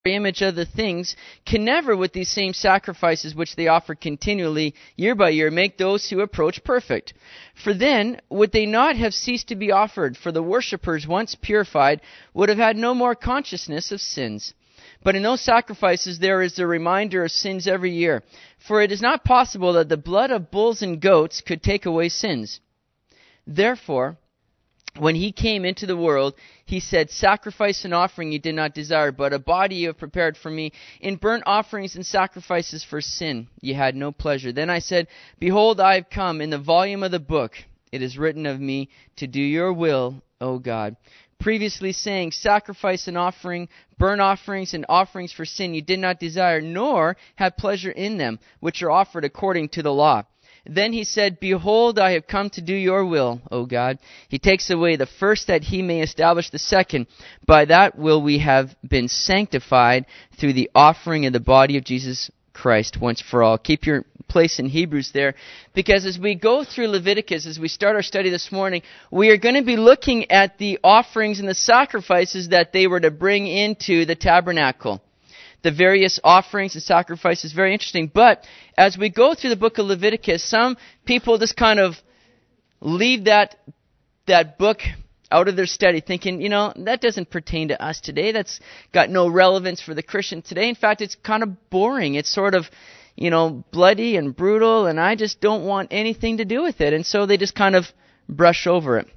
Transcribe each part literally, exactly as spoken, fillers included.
image of the things, can never, with these same sacrifices which they offer continually year by year, make those who approach perfect. For then would they not have ceased to be offered, for the worshippers, once purified, would have had no more consciousness of sins. But in those sacrifices there is a reminder of sins every year. For it is not possible that the blood of bulls and goats could take away sins. Therefore, when he came into the world, he said, Sacrifice and offering you did not desire, but a body you have prepared for me. In burnt offerings and sacrifices for sin you had no pleasure. Then I said, Behold, I have come. In the volume of the book it is written of me to do your will, O God. Previously saying, Sacrifice and offering, burnt offerings and offerings for sin you did not desire, nor have pleasure in them, which are offered according to the law. Then he said, Behold, I have come to do your will, O God. He takes away the first that he may establish the second. By that will we have been sanctified through the offering of the body of Jesus Christ once for all. Keep your place in Hebrews there, because as we go through Leviticus, as we start our study this morning, we are going to be looking at the offerings and the sacrifices that they were to bring into the tabernacle. The various offerings and sacrifices, very interesting. But as we go through the book of Leviticus, some people just kind of leave that that book out of their study, thinking, you know, that doesn't pertain to us today. That's got no relevance for the Christian today. In fact, it's kind of boring. It's sort of, you know, bloody and brutal, and I just don't want anything to do with it. And so they just kind of brush over it.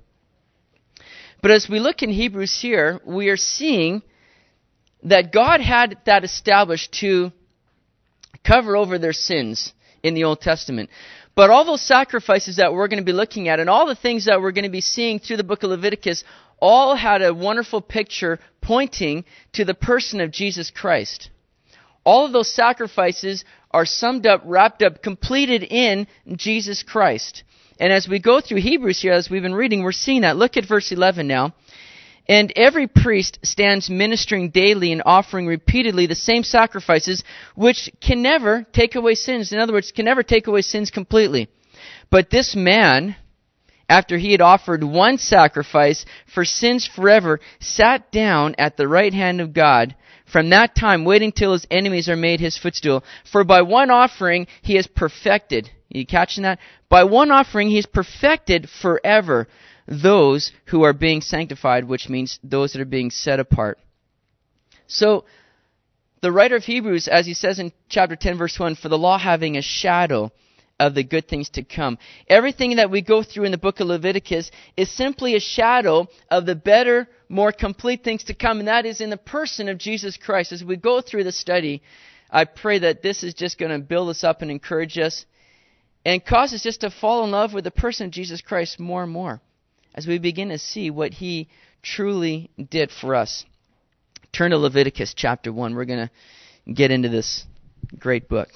But as we look in Hebrews here, we are seeing that God had that established to cover over their sins in the Old Testament. But all those sacrifices that we're going to be looking at and all the things that we're going to be seeing through the book of Leviticus all had a wonderful picture pointing to the person of Jesus Christ. All of those sacrifices are summed up, wrapped up, completed in Jesus Christ. And as we go through Hebrews here, as we've been reading, we're seeing that. Look at verse eleven now. And every priest stands ministering daily and offering repeatedly the same sacrifices, which can never take away sins. In other words, can never take away sins completely. But this man, after he had offered one sacrifice for sins forever, sat down at the right hand of God, from that time waiting till his enemies are made his footstool. For by one offering he is perfected. Are you catching that? By one offering he is perfected forever those who are being sanctified, which means those that are being set apart. So, the writer of Hebrews, as he says in chapter ten, verse one, for the law having a shadow of the good things to come. Everything that we go through in the book of Leviticus is simply a shadow of the better, more complete things to come, and that is in the person of Jesus Christ. As we go through the study, I pray that this is just going to build us up and encourage us and cause us just to fall in love with the person of Jesus Christ more and more, as we begin to see what he truly did for us. Turn to Leviticus chapter one. We're going to get into this great book.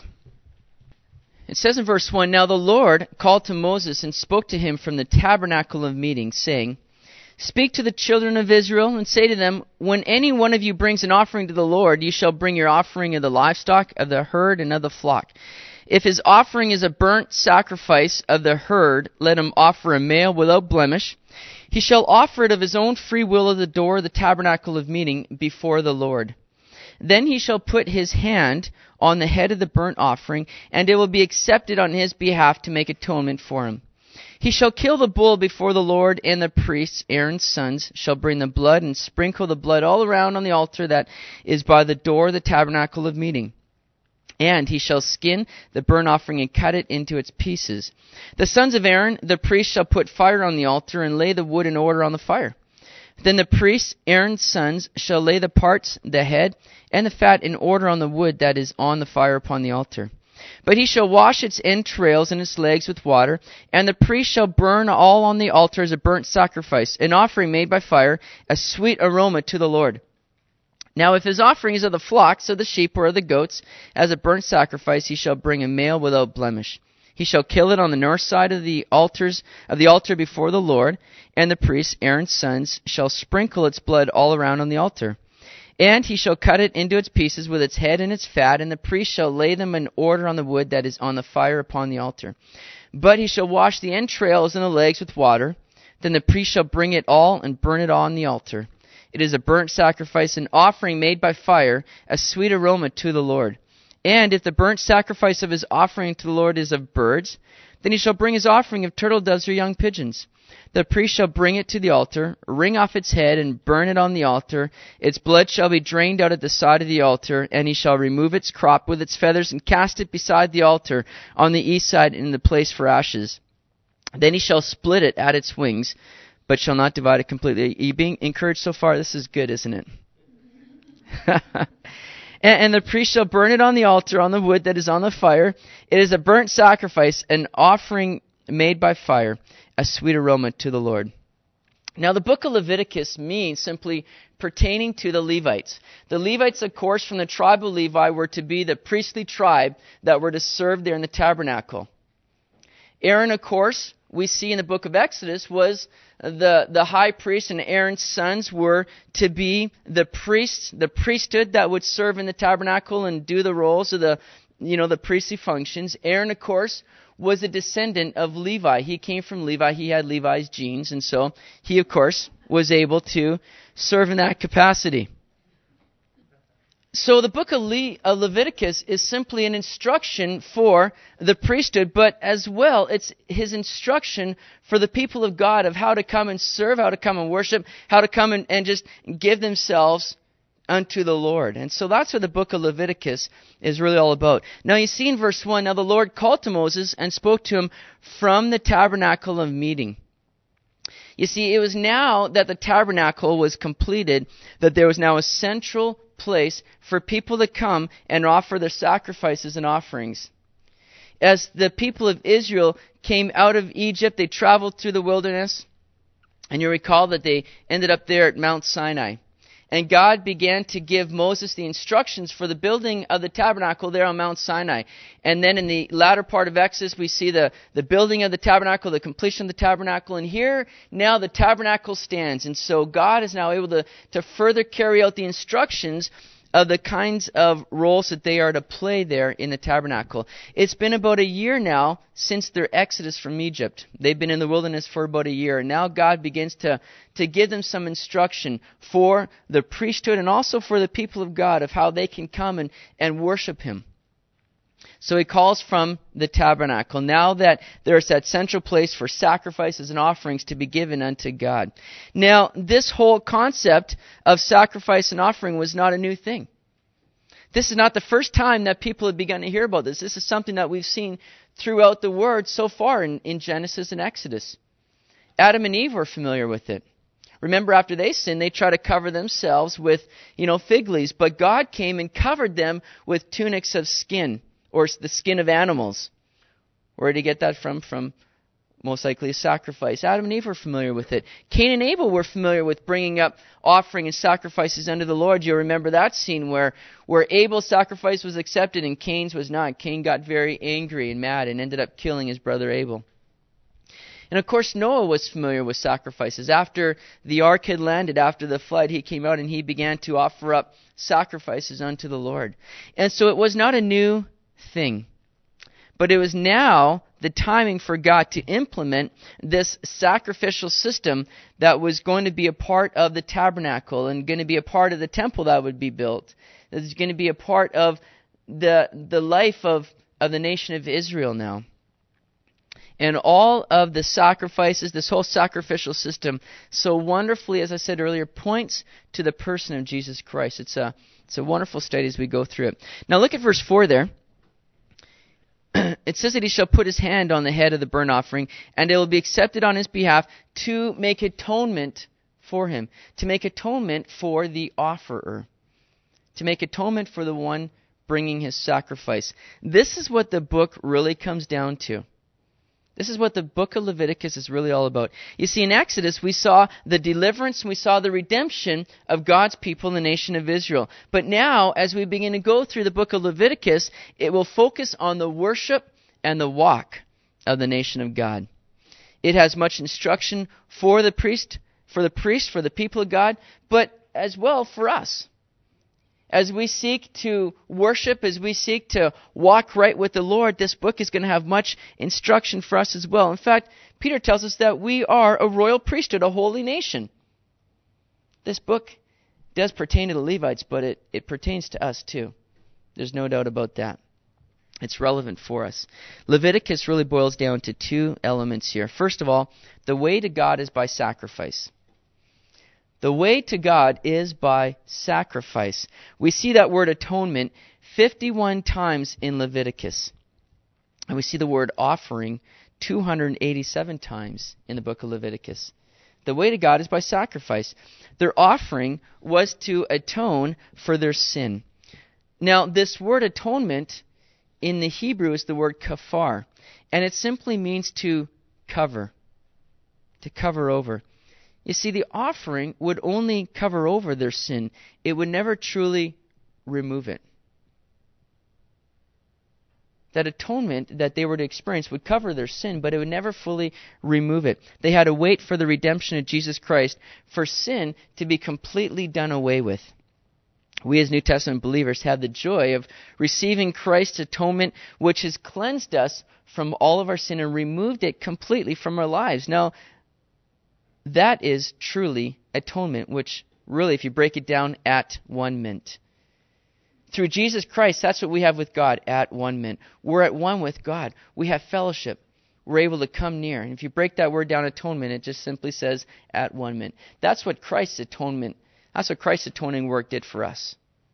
It says in verse one, Now the Lord called to Moses and spoke to him from the tabernacle of meeting, saying, Speak to the children of Israel and say to them, When any one of you brings an offering to the Lord, you shall bring your offering of the livestock, of the herd, and of the flock. If his offering is a burnt sacrifice of the herd, let him offer a male without blemish. He shall offer it of his own free will at the door of the tabernacle of meeting before the Lord. Then he shall put his hand on the head of the burnt offering, and it will be accepted on his behalf to make atonement for him. He shall kill the bull before the Lord, and the priests, Aaron's sons, shall bring the blood and sprinkle the blood all around on the altar that is by the door of the tabernacle of meeting. And he shall skin the burnt offering and cut it into its pieces. The sons of Aaron, the priest, shall put fire on the altar and lay the wood in order on the fire. Then the priests, Aaron's sons, shall lay the parts, the head, and the fat in order on the wood that is on the fire upon the altar. But he shall wash its entrails and its legs with water, and the priest shall burn all on the altar as a burnt sacrifice, an offering made by fire, a sweet aroma to the Lord. Now if his offering is of the flocks, of the sheep, or of the goats, as a burnt sacrifice, he shall bring a male without blemish. He shall kill it on the north side of the altars of the altar before the Lord, and the priests, Aaron's sons, shall sprinkle its blood all around on the altar. And he shall cut it into its pieces with its head and its fat, and the priest shall lay them in order on the wood that is on the fire upon the altar. But he shall wash the entrails and the legs with water. Then the priest shall bring it all and burn it on the altar. It is a burnt sacrifice, an offering made by fire, a sweet aroma to the Lord. And if the burnt sacrifice of his offering to the Lord is of birds, then he shall bring his offering of turtle doves or young pigeons. The priest shall bring it to the altar, wring off its head, and burn it on the altar. Its blood shall be drained out at the side of the altar, and he shall remove its crop with its feathers, and cast it beside the altar on the east side in the place for ashes. Then he shall split it at its wings, but shall not divide it completely. Are you being encouraged so far? This is good, isn't it? and, and the priest shall burn it on the altar on the wood that is on the fire. It is a burnt sacrifice, an offering made by fire, a sweet aroma to the Lord. Now, the book of Leviticus means simply pertaining to the Levites. The Levites, of course, from the tribe of Levi were to be the priestly tribe that were to serve there in the tabernacle. Aaron, of course, we see in the book of Exodus, was the, the high priest, and Aaron's sons were to be the priests, the priesthood that would serve in the tabernacle and do the roles of the, you know, the priestly functions. Aaron, of course, was a descendant of Levi. He came from Levi. He had Levi's genes, and so he, of course, was able to serve in that capacity. So the book of, Le- of Leviticus is simply an instruction for the priesthood, but as well, it's his instruction for the people of God of how to come and serve, how to come and worship, how to come and, and just give themselves unto the Lord. And so that's what the book of Leviticus is really all about. Now you see in verse one, now the Lord called to Moses and spoke to him from the tabernacle of meeting. You see, it was now that the tabernacle was completed that there was now a central place for people to come and offer their sacrifices and offerings. As the people of Israel came out of Egypt, they traveled through the wilderness, and you recall that they ended up there at Mount Sinai. And God began to give Moses the instructions for the building of the tabernacle there on Mount Sinai. And then in the latter part of Exodus, we see the, the building of the tabernacle, the completion of the tabernacle. And here, now the tabernacle stands. And so God is now able to, to further carry out the instructions of the kinds of roles that they are to play there in the tabernacle. It's been about a year now since their exodus from Egypt. They've been in the wilderness for about a year, and now God begins to, to give them some instruction for the priesthood and also for the people of God of how they can come and, and worship Him. So He calls from the tabernacle, now that there's that central place for sacrifices and offerings to be given unto God. Now, this whole concept of sacrifice and offering was not a new thing. This is not the first time that people have begun to hear about this. This is something that we've seen throughout the Word so far in, in Genesis and Exodus. Adam and Eve were familiar with it. Remember, after they sinned, they tried to cover themselves with, you know, fig leaves, but God came and covered them with tunics of skin, or the skin of animals. Where did he get that from? From most likely a sacrifice. Adam and Eve were familiar with it. Cain and Abel were familiar with bringing up offering and sacrifices unto the Lord. You'll remember that scene where, where Abel's sacrifice was accepted and Cain's was not. Cain got very angry and mad and ended up killing his brother Abel. And of course, Noah was familiar with sacrifices. After the ark had landed, after the flood, he came out and he began to offer up sacrifices unto the Lord. And so it was not a new thing. But it was now the timing for God to implement this sacrificial system that was going to be a part of the tabernacle and going to be a part of the temple that would be built. That is going to be a part of the the life of, of the nation of Israel now. And all of the sacrifices, this whole sacrificial system, so wonderfully, as I said earlier, points to the person of Jesus Christ. It's a, it's a wonderful study as we go through it. Now look at verse four there. It says that he shall put his hand on the head of the burnt offering, and it will be accepted on his behalf to make atonement for him. To make atonement for the offerer. To make atonement for the one bringing his sacrifice. This is what the book really comes down to. This is what the book of Leviticus is really all about. You see, in Exodus, we saw the deliverance and we saw the redemption of God's people in the nation of Israel. But now, as we begin to go through the book of Leviticus, it will focus on the worship and the walk of the nation of God. It has much instruction for the priest, for the priest, for the people of God, but as well for us. As we seek to worship, as we seek to walk right with the Lord, this book is going to have much instruction for us as well. In fact, Peter tells us that we are a royal priesthood, a holy nation. This book It does pertain to the Levites, but it, it pertains to us too. There's no doubt about that. It's relevant for us. Leviticus really boils down to two elements here. First of all, the way to God is by sacrifice. The way to God is by sacrifice. We see that word atonement fifty-one times in Leviticus. And we see the word offering two hundred eighty-seven times in the book of Leviticus. The way to God is by sacrifice. Their offering was to atone for their sin. Now, this word atonement in the Hebrew is the word kafar, and it simply means to cover, to cover over. You see, the offering would only cover over their sin. It would never truly remove it. That atonement that they were to experience would cover their sin, but it would never fully remove it. They had to wait for the redemption of Jesus Christ for sin to be completely done away with. We as New Testament believers have the joy of receiving Christ's atonement, which has cleansed us from all of our sin and removed it completely from our lives. Now, that is truly atonement, which really, if you break it down, at one mint. Through Jesus Christ, that's what we have with God, at one mint. We're at one with God. We have fellowship. We're able to come near. And if you break that word down, atonement, it just simply says at one mint. That's what Christ's atonement, that's what Christ's atoning work did for us.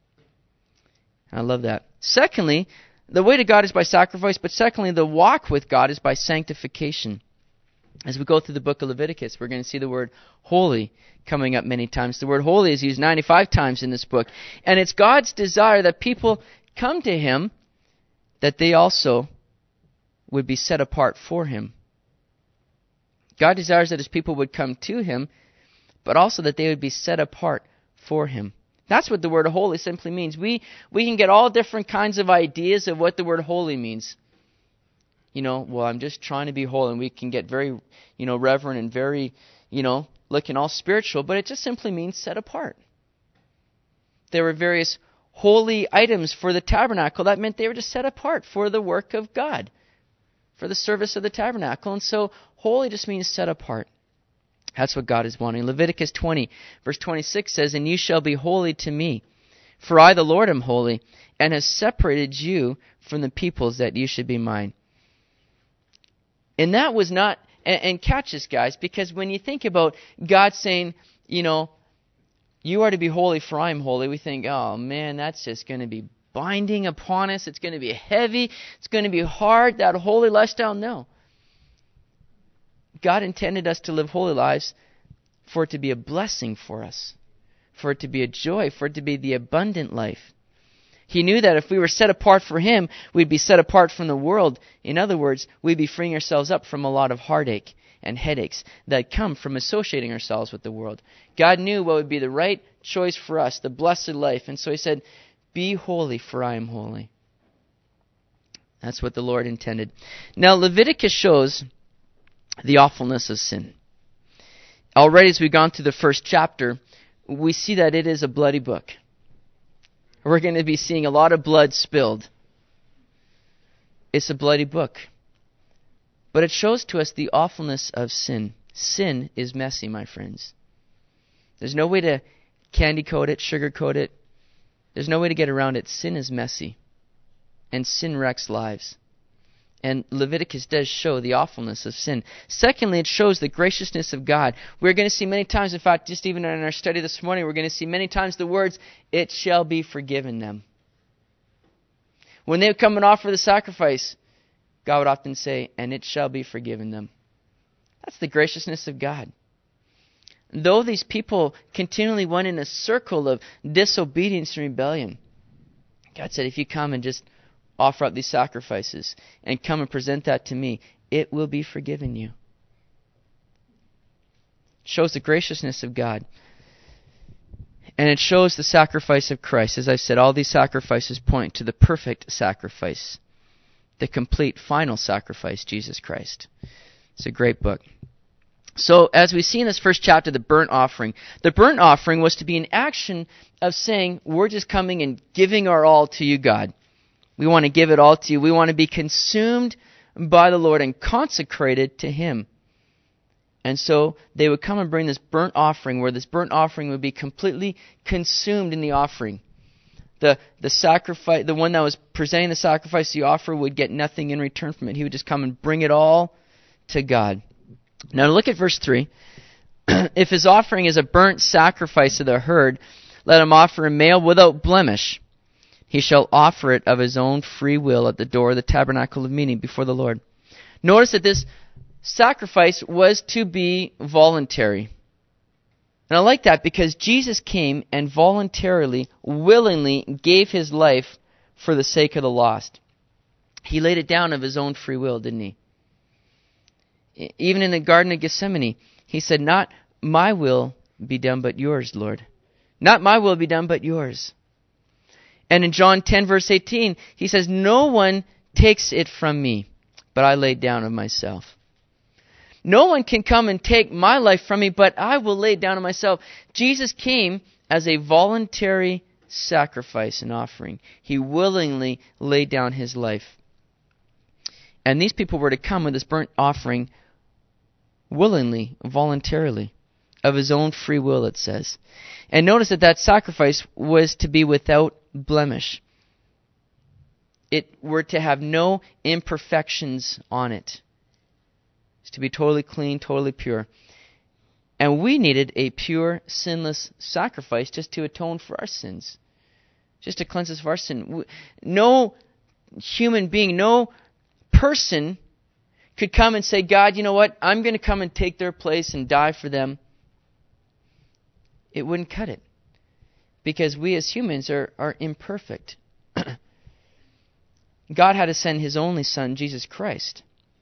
I love that. Secondly, the way to God is by sacrifice, but secondly, the walk with God is by sanctification. As we go through the book of Leviticus, we're going to see the word holy coming up many times. The word holy is used ninety-five times in this book. And it's God's desire that people come to Him, that they also would be set apart for Him. God desires that His people would come to Him, but also that they would be set apart for Him. That's what the word holy simply means. We, we can get all different kinds of ideas of what the word holy means. You know, well, I'm just trying to be holy, and we can get very, you know, reverent and very, you know, looking all spiritual, but it just simply means set apart. There were various holy items for the tabernacle. That meant they were just set apart for the work of God, for the service of the tabernacle. And so holy just means set apart. That's what God is wanting. Leviticus twenty, verse twenty-six says, "And you shall be holy to me, for I the Lord am holy, and have separated you from the peoples that you should be mine." And that was not, and, and catch this, guys, because when you think about God saying, you know, you are to be holy for I am holy, we think, oh man, that's just going to be binding upon us. It's going to be heavy. It's going to be hard, that holy lifestyle. No. God intended us to live holy lives for it to be a blessing for us, for it to be a joy, for it to be the abundant life. He knew that if we were set apart for Him, we'd be set apart from the world. In other words, we'd be freeing ourselves up from a lot of heartache and headaches that come from associating ourselves with the world. God knew what would be the right choice for us, the blessed life. And so He said, "Be holy, for I am holy." That's what the Lord intended. Now, Leviticus shows the awfulness of sin. Already as we've gone through the first chapter, we see that it is a bloody book. We're going to be seeing a lot of blood spilled. It's a bloody book. But it shows to us the awfulness of sin. Sin is messy, my friends. There's no way to candy coat it, sugar coat it. There's no way to get around it. Sin is messy. And sin wrecks lives. And Leviticus does show the awfulness of sin. Secondly, it shows the graciousness of God. We're going to see many times, in fact, just even in our study this morning, we're going to see many times the words, "It shall be forgiven them." When they would come and offer the sacrifice, God would often say, "And it shall be forgiven them." That's the graciousness of God. Though these people continually went in a circle of disobedience and rebellion, God said, if you come and just offer up these sacrifices and come and present that to me, it will be forgiven you. It shows the graciousness of God. And it shows the sacrifice of Christ. As I said, all these sacrifices point to the perfect sacrifice, the complete final sacrifice, Jesus Christ. It's a great book. So as we see in this first chapter, the burnt offering, the burnt offering was to be an action of saying, we're just coming and giving our all to you, God. We want to give it all to you. We want to be consumed by the Lord and consecrated to Him. And so they would come and bring this burnt offering, where this burnt offering would be completely consumed in the offering. The the sacrifice, the one that was presenting the sacrifice, the offer, would get nothing in return from it. He would just come and bring it all to God. Now look at verse three. If his offering is a burnt sacrifice of the herd, let him offer a male without blemish. He shall offer it of his own free will at the door of the tabernacle of meeting before the Lord. Notice that this sacrifice was to be voluntary. And I like that because Jesus came and voluntarily, willingly gave his life for the sake of the lost. He laid it down of his own free will, didn't he? Even in the Garden of Gethsemane, he said, "Not my will be done, but yours, Lord. Not my will be done, but yours." And in John ten, verse eighteen, he says, "No one takes it from me, but I lay it down of myself." No one can come and take my life from me, but I will lay it down of myself. Jesus came as a voluntary sacrifice and offering. He willingly laid down his life. And these people were to come with this burnt offering willingly, voluntarily, of his own free will, it says. And notice that that sacrifice was to be without blemish. It were to have no imperfections on it. It's to be totally clean, totally pure. And we needed a pure, sinless sacrifice just to atone for our sins. Just to cleanse us of our sin. No human being, no person could come and say, "God, you know what? I'm going to come and take their place and die for them." It wouldn't cut it. Because we as humans are, are imperfect. God had to send his only Son, Jesus Christ,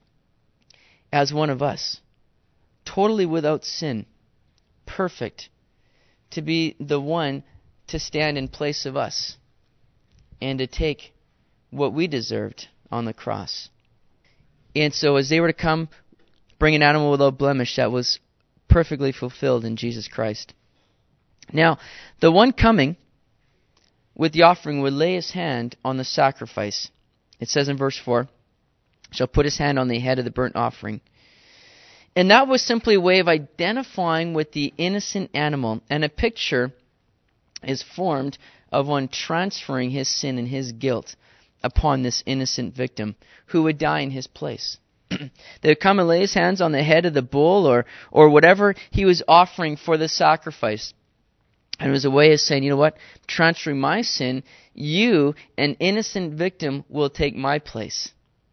as one of us, totally without sin, perfect, to be the one to stand in place of us and to take what we deserved on the cross. And so as they were to come, bring an animal without blemish, that was perfectly fulfilled in Jesus Christ. Now, the one coming with the offering would lay his hand on the sacrifice. It says in verse four, "Shall put his hand on the head of the burnt offering." And that was simply a way of identifying with the innocent animal. And a picture is formed of one transferring his sin and his guilt upon this innocent victim who would die in his place. They would come and lay his hands on the head of the bull or, or whatever he was offering for the sacrifice. And it was a way of saying, you know what, transferring my sin, you, an innocent victim, will take my place.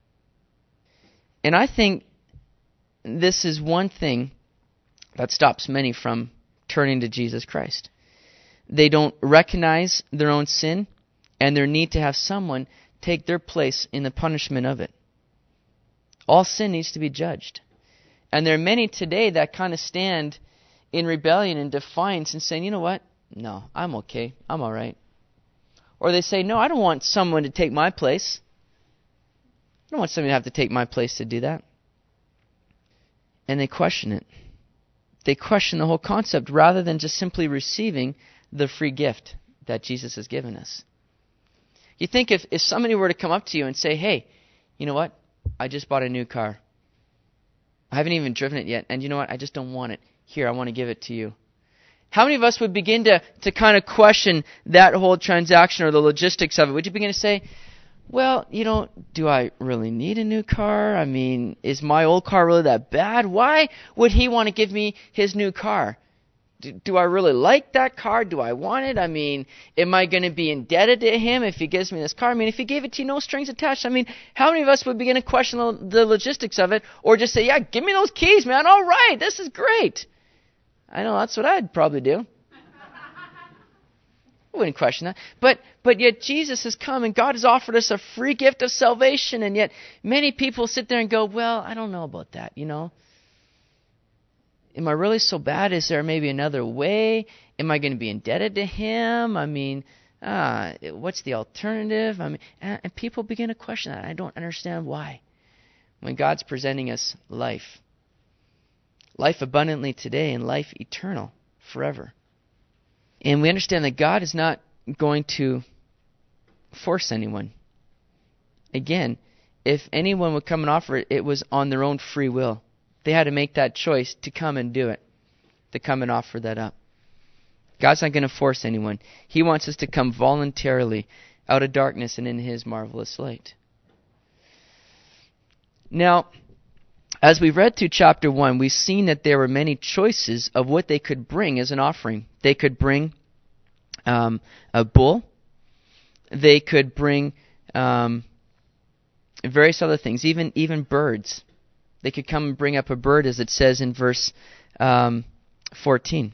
And I think this is one thing that stops many from turning to Jesus Christ. They don't recognize their own sin and their need to have someone take their place in the punishment of it. All sin needs to be judged. And there are many today that kind of stand in rebellion and defiance and saying, you know what? No, I'm okay. I'm all right. Or they say, no, I don't want someone to take my place. I don't want somebody to have to take my place to do that. And they question it. They question the whole concept rather than just simply receiving the free gift that Jesus has given us. You think if, if somebody were to come up to you and say, hey, you know what? I just bought a new car. I haven't even driven it yet. And you know what? I just don't want it. Here, I want to give it to you. How many of us would begin to, to kind of question that whole transaction or the logistics of it? Would you begin to say, well, you know, do I really need a new car? I mean, is my old car really that bad? Why would he want to give me his new car? Do, do I really like that car? Do I want it? I mean, am I going to be indebted to him if he gives me this car? I mean, if he gave it to you, no strings attached. I mean, how many of us would begin to question the, the logistics of it or just say, yeah, give me those keys, man. All right, this is great. I know that's what I'd probably do. I wouldn't question that. But but yet Jesus has come and God has offered us a free gift of salvation. And yet many people sit there and go, well, I don't know about that, you know. Am I really so bad? Is there maybe another way? Am I going to be indebted to him? I mean, uh, what's the alternative? I mean, and, and people begin to question that. I don't understand why. When God's presenting us life. Life abundantly today and life eternal forever. And we understand that God is not going to force anyone. Again, if anyone would come and offer it, it was on their own free will. They had to make that choice to come and do it, to come and offer that up. God's not going to force anyone. He wants us to come voluntarily out of darkness and in His marvelous light. Now, as we read through chapter one, we've seen that there were many choices of what they could bring as an offering. They could bring um, a bull. They could bring um, various other things, even even birds. They could come and bring up a bird, as it says in verse um, fourteen.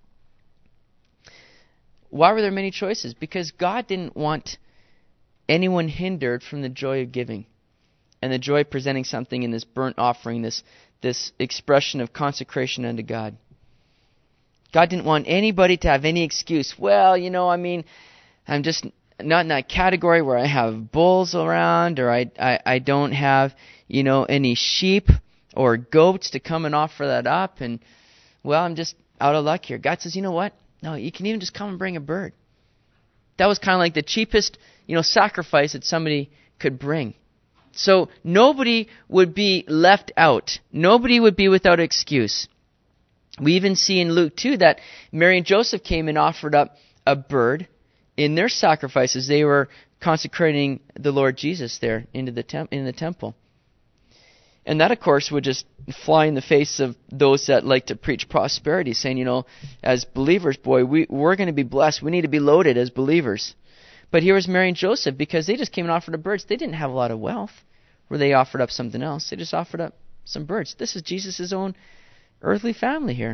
Why were there many choices? Because God didn't want anyone hindered from the joy of giving and the joy of presenting something in this burnt offering, this, this expression of consecration unto God. God didn't want anybody to have any excuse. Well, you know, I mean, I'm just not in that category where I have bulls around, or I, I, I don't have, you know, any sheep or goats to come and offer that up, and, well, I'm just out of luck here. God says, you know what? No, you can even just come and bring a bird. That was kind of like the cheapest, you know, sacrifice that somebody could bring. So nobody would be left out. Nobody would be without excuse. We even see in Luke two that Mary and Joseph came and offered up a bird in their sacrifices. They were consecrating the Lord Jesus there into the temp- in the temple. And that, of course, would just fly in the face of those that like to preach prosperity, saying, you know, as believers, boy, we, we're going to be blessed. We need to be loaded as believers. But here was Mary and Joseph, because they just came and offered up birds. They didn't have a lot of wealth where they offered up something else. They just offered up some birds. This is Jesus' own earthly family here.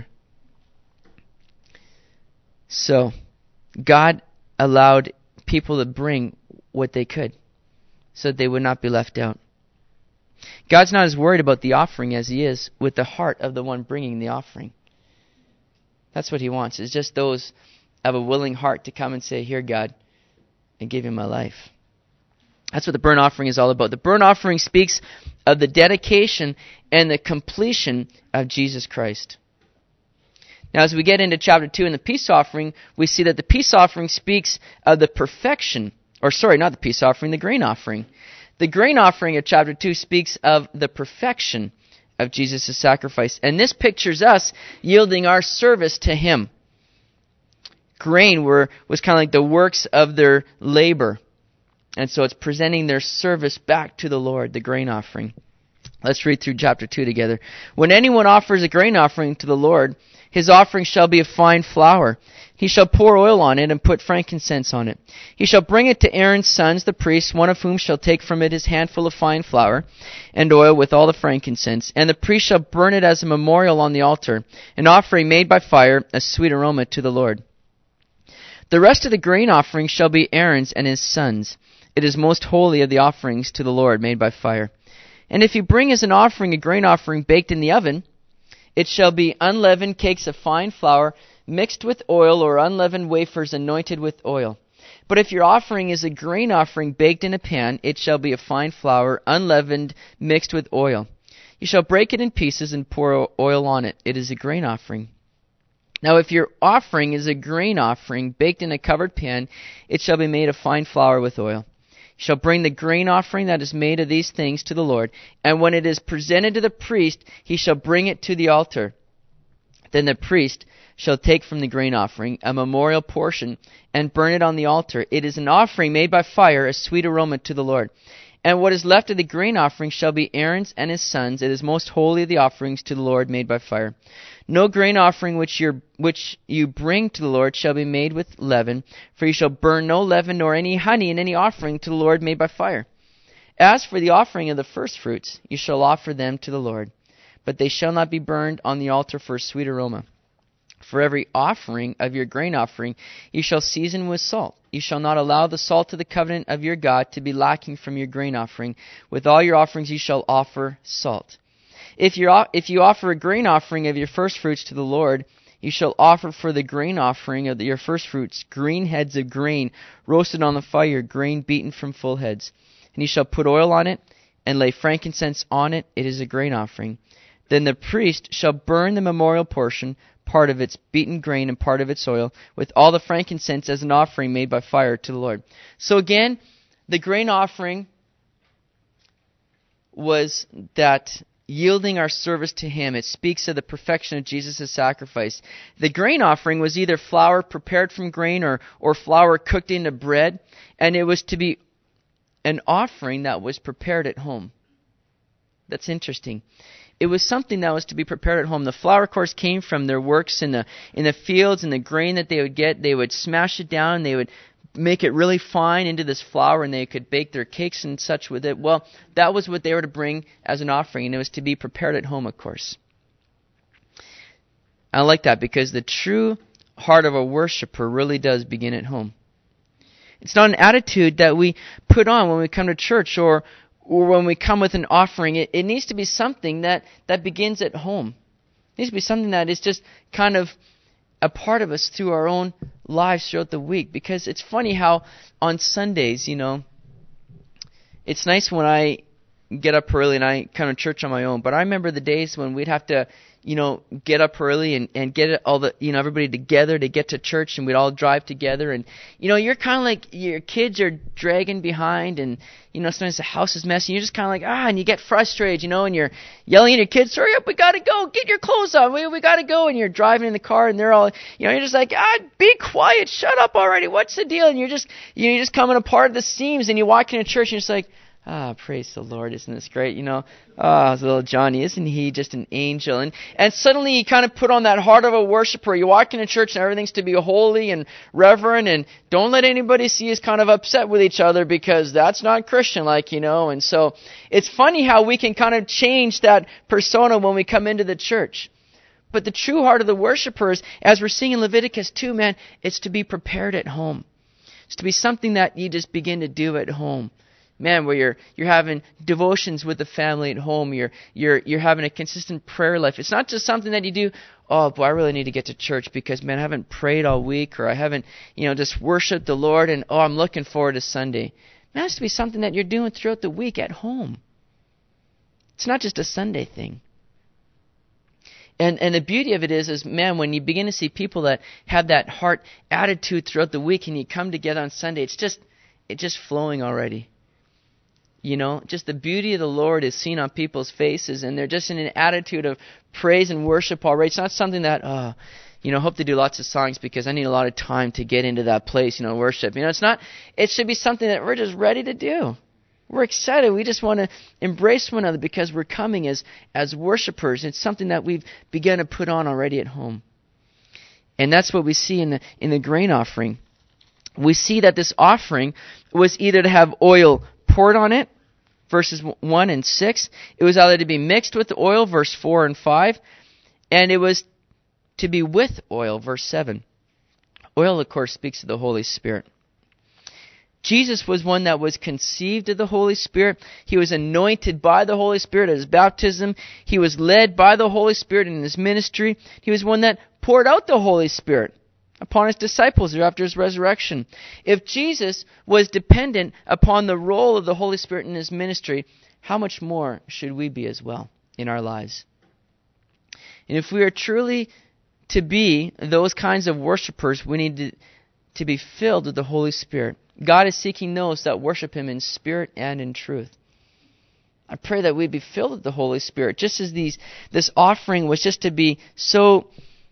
So, God allowed people to bring what they could so that they would not be left out. God's not as worried about the offering as He is with the heart of the one bringing the offering. That's what He wants. It's just those of a willing heart to come and say, here, God, and give You my life. That's what the burnt offering is all about. The burnt offering speaks of the dedication and the completion of Jesus Christ. Now, as we get into chapter two in the peace offering, we see that the peace offering speaks of the perfection, or sorry, not the peace offering, the grain offering. The grain offering of chapter two speaks of the perfection of Jesus' sacrifice. And this pictures us yielding our service to Him. Grain were, was kind of like the works of their labor. And so it's presenting their service back to the Lord, the grain offering. Let's read through chapter two together. When anyone offers a grain offering to the Lord, his offering shall be of fine flour. He shall pour oil on it and put frankincense on it. He shall bring it to Aaron's sons, the priests, one of whom shall take from it his handful of fine flour and oil with all the frankincense. And the priest shall burn it as a memorial on the altar, an offering made by fire, a sweet aroma to the Lord. The rest of the grain offering shall be Aaron's and his sons. It is most holy of the offerings to the Lord made by fire. And if you bring as an offering a grain offering baked in the oven, it shall be unleavened cakes of fine flour, mixed with oil, or unleavened wafers anointed with oil. But if your offering is a grain offering baked in a pan, it shall be of fine flour, unleavened, mixed with oil. You shall break it in pieces and pour oil on it. It is a grain offering. Now if your offering is a grain offering baked in a covered pan, it shall be made of fine flour with oil. You shall bring the grain offering that is made of these things to the Lord, and when it is presented to the priest, he shall bring it to the altar. Then the priest shall take from the grain offering a memorial portion and burn it on the altar. It is an offering made by fire, a sweet aroma to the Lord. And what is left of the grain offering shall be Aaron's and his sons. It is most holy of the offerings to the Lord made by fire. No grain offering which, your, which you bring to the Lord shall be made with leaven, for you shall burn no leaven nor any honey in any offering to the Lord made by fire. As for the offering of the firstfruits, you shall offer them to the Lord, but they shall not be burned on the altar for a sweet aroma. For every offering of your grain offering you shall season with salt. You shall not allow the salt of the covenant of your God to be lacking from your grain offering. With all your offerings you shall offer salt. If you if you offer a grain offering of your firstfruits to the Lord, you shall offer for the grain offering of your firstfruits green heads of grain roasted on the fire, grain beaten from full heads. And you shall put oil on it and lay frankincense on it. It is a grain offering. Then the priest shall burn the memorial portion, part of its beaten grain and part of its oil, with all the frankincense as an offering made by fire to the Lord. So again, the grain offering was that yielding our service to Him. It speaks of the perfection of Jesus' sacrifice. The grain offering was either flour prepared from grain or, or flour cooked into bread, and it was to be an offering that was prepared at home. That's interesting. It was something that was to be prepared at home. The flour, of course, came from their works in the in the fields, and the grain that they would get, they would smash it down, they would make it really fine into this flour, and they could bake their cakes and such with it. Well, that was what they were to bring as an offering, and it was to be prepared at home, of course. I like that because the true heart of a worshiper really does begin at home. It's not an attitude that we put on when we come to church or or when we come with an offering. It, it needs to be something that, that begins at home. It needs to be something that is just kind of a part of us through our own lives throughout the week. Because it's funny how on Sundays, you know, it's nice when I get up early and I come to church on my own. But I remember the days when we'd have to, you know, get up early and, and get all the, you know, everybody together to get to church, and we'd all drive together. And, you know, you're kind of like, your kids are dragging behind, and, you know, sometimes the house is messy. You're just kind of like, ah, and you get frustrated, you know, and you're yelling at your kids, hurry up, we got to go, get your clothes on, we, we got to go. And you're driving in the car, and they're all, you know, you're just like, ah, be quiet, shut up already, what's the deal? And you're just, you're just coming apart at the seams, and you walk into church, and you're just like, ah, praise the Lord, isn't this great? You know, ah, little Johnny, isn't he just an angel? And and suddenly you kind of put on that heart of a worshiper. You walk into church and everything's to be holy and reverent, and don't let anybody see us kind of upset with each other, because that's not Christian-like, you know. And so it's funny how we can kind of change that persona when we come into the church. But the true heart of the worshipers, as we're seeing in Leviticus two, man, it's to be prepared at home. It's to be something that you just begin to do at home. Man, where you're you're having devotions with the family at home, you're you're you're having a consistent prayer life. It's not just something that you do, oh boy, I really need to get to church because, man, I haven't prayed all week, or I haven't, you know, just worshiped the Lord, and oh, I'm looking forward to Sunday. Man, it has to be something that you're doing throughout the week at home. It's not just a Sunday thing. And and the beauty of it is, is, man, when you begin to see people that have that heart attitude throughout the week, and you come together on Sunday, it's just it's just flowing already. You know, just the beauty of the Lord is seen on people's faces, and they're just in an attitude of praise and worship already. It's not something that, uh, you know, hope to do lots of songs because I need a lot of time to get into that place, you know, worship. You know, it's not, it should be something that we're just ready to do. We're excited. We just want to embrace one another because we're coming as, as worshipers. It's something that we've begun to put on already at home. And that's what we see in the, in the grain offering. We see that this offering was either to have oil poured on it, verses one and six. It was either to be mixed with the oil, verse four and five. And it was to be with oil, verse seven. Oil, of course, speaks of the Holy Spirit. Jesus was one that was conceived of the Holy Spirit. He was anointed by the Holy Spirit at his baptism. He was led by the Holy Spirit in his ministry. He was one that poured out the Holy Spirit upon his disciples after his resurrection. If Jesus was dependent upon the role of the Holy Spirit in his ministry, how much more should we be as well in our lives? And if we are truly to be those kinds of worshipers, we need to, to be filled with the Holy Spirit. God is seeking those that worship him in spirit and in truth. I pray that we'd be filled with the Holy Spirit, just as these this offering was just to be so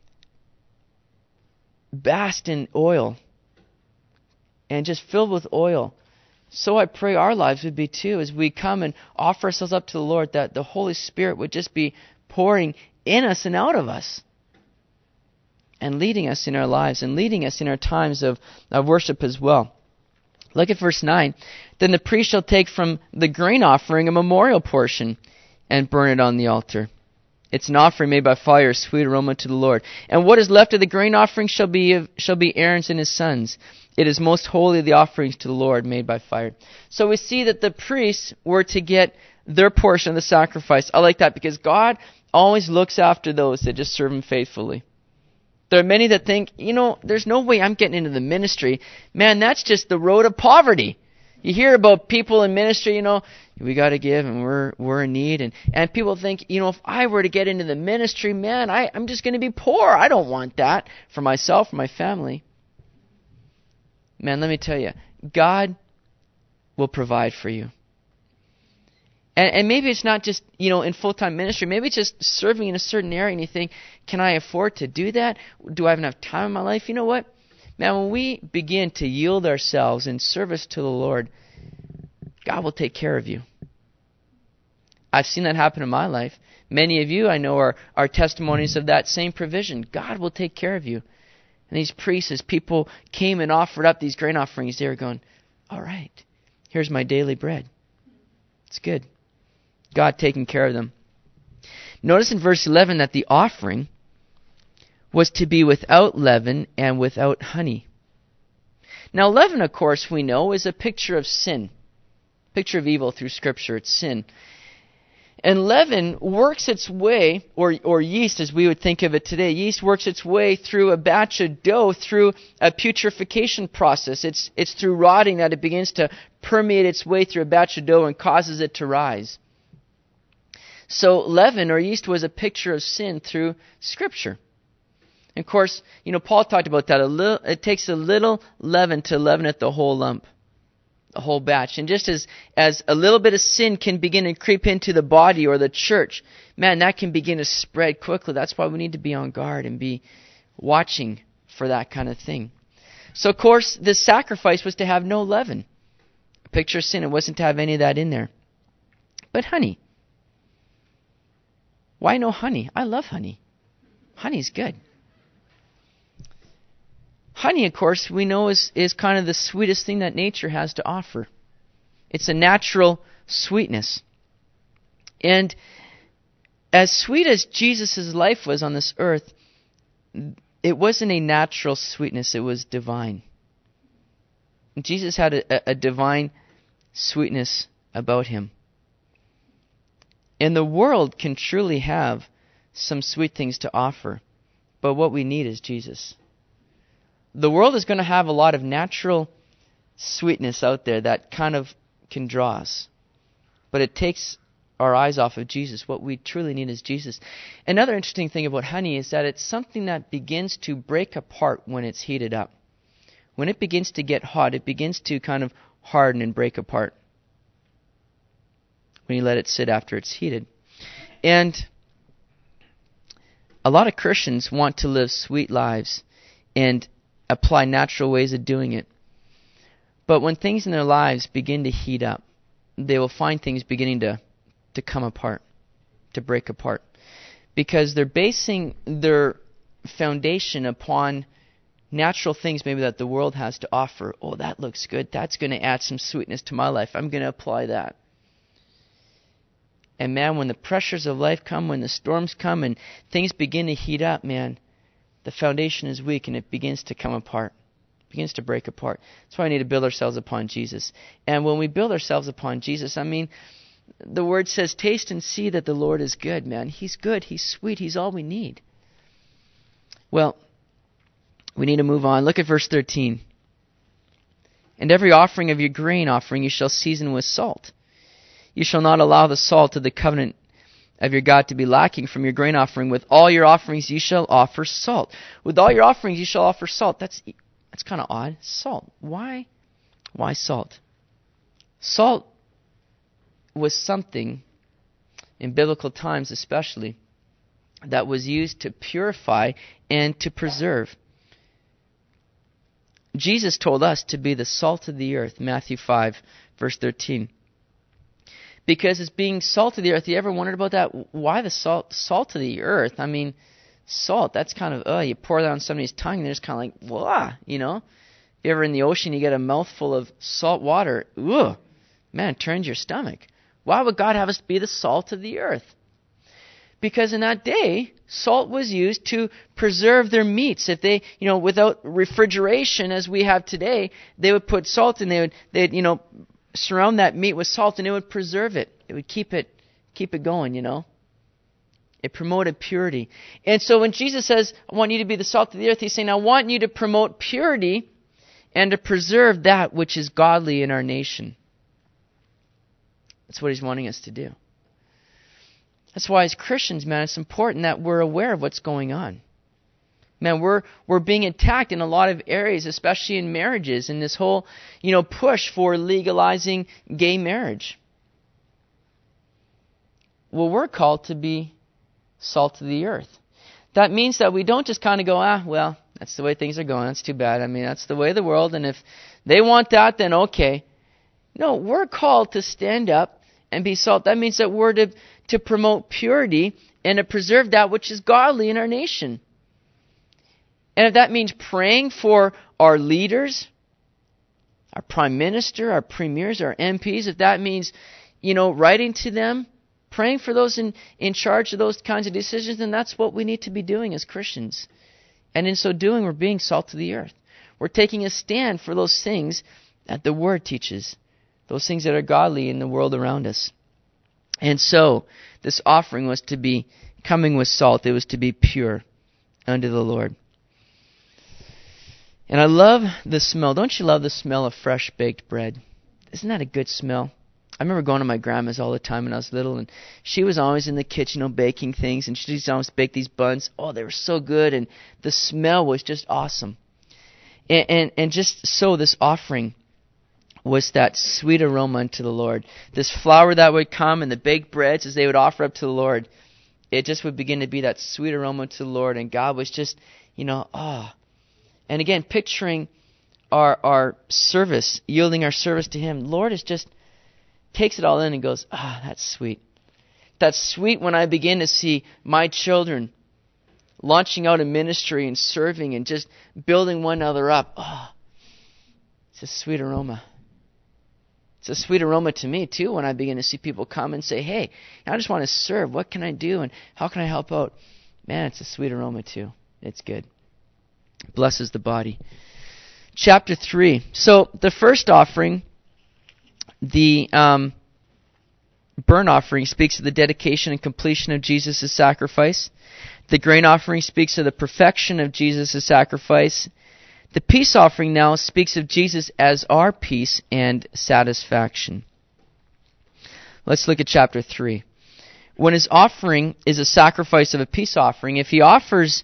bathed in oil and just filled with oil. So I pray our lives would be too, as we come and offer ourselves up to the Lord, that the Holy Spirit would just be pouring in us and out of us and leading us in our lives and leading us in our times of, of worship as well. Look at verse nine. Then the priest shall take from the grain offering a memorial portion and burn it on the altar. It's an offering made by fire, a sweet aroma to the Lord. And what is left of the grain offering shall be shall be Aaron's and his sons. It is most holy of the offerings to the Lord made by fire. So we see that the priests were to get their portion of the sacrifice. I like that because God always looks after those that just serve him faithfully. There are many that think, you know, there's no way I'm getting into the ministry. Man, that's just the road of poverty. You hear about people in ministry, you know, we got to give and we're we're in need. And, and people think, you know, if I were to get into the ministry, man, I, I'm just going to be poor. I don't want that for myself, for my family. Man, let me tell you, God will provide for you. And, and maybe it's not just, you know, in full-time ministry. Maybe it's just serving in a certain area and you think, can I afford to do that? Do I have enough time in my life? You know what? Man, when we begin to yield ourselves in service to the Lord, God will take care of you. I've seen that happen in my life. Many of you, I know, are, are testimonies of that same provision. God will take care of you. And these priests, as people came and offered up these grain offerings, they were going, all right, here's my daily bread. It's good. God taking care of them. Notice in verse eleven that the offering was to be without leaven and without honey. Now, leaven, of course, we know, is a picture of sin. Picture of evil through Scripture. It's sin. And leaven works its way, or, or yeast as we would think of it today, yeast works its way through a batch of dough through a putrefaction process. It's, it's through rotting that it begins to permeate its way through a batch of dough and causes it to rise. So leaven or yeast was a picture of sin through Scripture. And of course, you know, Paul talked about that. A little, it takes a little leaven to leaven it the whole lump. A whole batch. And just as, as a little bit of sin can begin to creep into the body or the church, man, that can begin to spread quickly. That's why we need to be on guard and be watching for that kind of thing. So, of course, this sacrifice was to have no leaven. A picture of sin. It wasn't to have any of that in there. But honey. Why no honey? I love honey. Honey's good. Honey, of course, we know is, is kind of the sweetest thing that nature has to offer. It's a natural sweetness. And as sweet as Jesus' life was on this earth, it wasn't a natural sweetness, it was divine. Jesus had a, a divine sweetness about him. And the world can truly have some sweet things to offer, but what we need is Jesus. The world is going to have a lot of natural sweetness out there that kind of can draw us. But it takes our eyes off of Jesus. What we truly need is Jesus. Another interesting thing about honey is that it's something that begins to break apart when it's heated up. When it begins to get hot, it begins to kind of harden and break apart when you let it sit after it's heated. And a lot of Christians want to live sweet lives and apply natural ways of doing it. But when things in their lives begin to heat up, they will find things beginning to, to come apart, to break apart. Because they're basing their foundation upon natural things maybe that the world has to offer. Oh, that looks good. That's going to add some sweetness to my life. I'm going to apply that. And man, when the pressures of life come, when the storms come and things begin to heat up, man, the foundation is weak and it begins to come apart. It begins to break apart. That's why we need to build ourselves upon Jesus. And when we build ourselves upon Jesus, I mean, the word says, taste and see that the Lord is good, man. He's good. He's sweet. He's all we need. Well, we need to move on. Look at verse thirteen. And every offering of your grain offering you shall season with salt. You shall not allow the salt of the covenant of your God to be lacking from your grain offering. With all your offerings you shall offer salt. With all your offerings you shall offer salt. That's that's kind of odd. Salt. Why? Why salt? Salt was something, in biblical times especially, that was used to purify and to preserve. Jesus told us to be the salt of the earth, Matthew five, verse thirteen. Because it's being salt of the earth. You ever wondered about that? Why the salt salt of the earth? I mean, salt, that's kind of, oh, you pour that on somebody's tongue and they're just kind of like, wah, you know? If you're ever in the ocean, you get a mouthful of salt water. Ugh, man, it turns your stomach. Why would God have us be the salt of the earth? Because in that day, salt was used to preserve their meats. If they, you know, without refrigeration as we have today, they would put salt and they would, they'd, you know, surround that meat with salt and it would preserve it. It would keep it keep it going, you know. It promoted purity. And so when Jesus says, I want you to be the salt of the earth, he's saying, I want you to promote purity and to preserve that which is godly in our nation. That's what he's wanting us to do. That's why as Christians, man, it's important that we're aware of what's going on. Man, we're we're being attacked in a lot of areas, especially in marriages, in this whole, you know, push for legalizing gay marriage. well, we're called to be salt of the earth. That means that we don't just kind of go, ah, well, that's the way things are going. That's too bad. I mean, that's the way of the world. And if they want that, then okay. No, we're called to stand up and be salt. That means that we're to, to promote purity and to preserve that which is godly in our nation. And if that means praying for our leaders, our prime minister, our premiers, our M Ps, if that means, you know, writing to them, praying for those in, in charge of those kinds of decisions, then that's what we need to be doing as Christians. And in so doing, we're being salt of the earth. We're taking a stand for those things that the Word teaches, those things that are godly in the world around us. And so, this offering was to be coming with salt. It was to be pure unto the Lord. And I love the smell. Don't you love the smell of fresh baked bread? Isn't that a good smell? I remember going to my grandma's all the time when I was little, and she was always in the kitchen, you know, baking things, and she used to always bake these buns. Oh, they were so good, and the smell was just awesome. And, and, and just so this offering was that sweet aroma unto the Lord. This flour that would come and the baked breads as they would offer up to the Lord, it just would begin to be that sweet aroma to the Lord, and God was just, you know, ah. Oh. And again, picturing our our service, yielding our service to Him. Lord is just takes it all in and goes, ah, oh, that's sweet. That's sweet when I begin to see my children launching out in ministry and serving and just building one another up. Oh, it's a sweet aroma. It's a sweet aroma to me, too, when I begin to see people come and say, hey, I just want to serve. What can I do and how can I help out? Man, it's a sweet aroma, too. It's good. Blesses the body. Chapter three. So the first offering, the um, burnt offering, speaks of the dedication and completion of Jesus' sacrifice. The grain offering speaks of the perfection of Jesus' sacrifice. The peace offering now speaks of Jesus as our peace and satisfaction. Let's look at chapter three. When his offering is a sacrifice of a peace offering, if he offers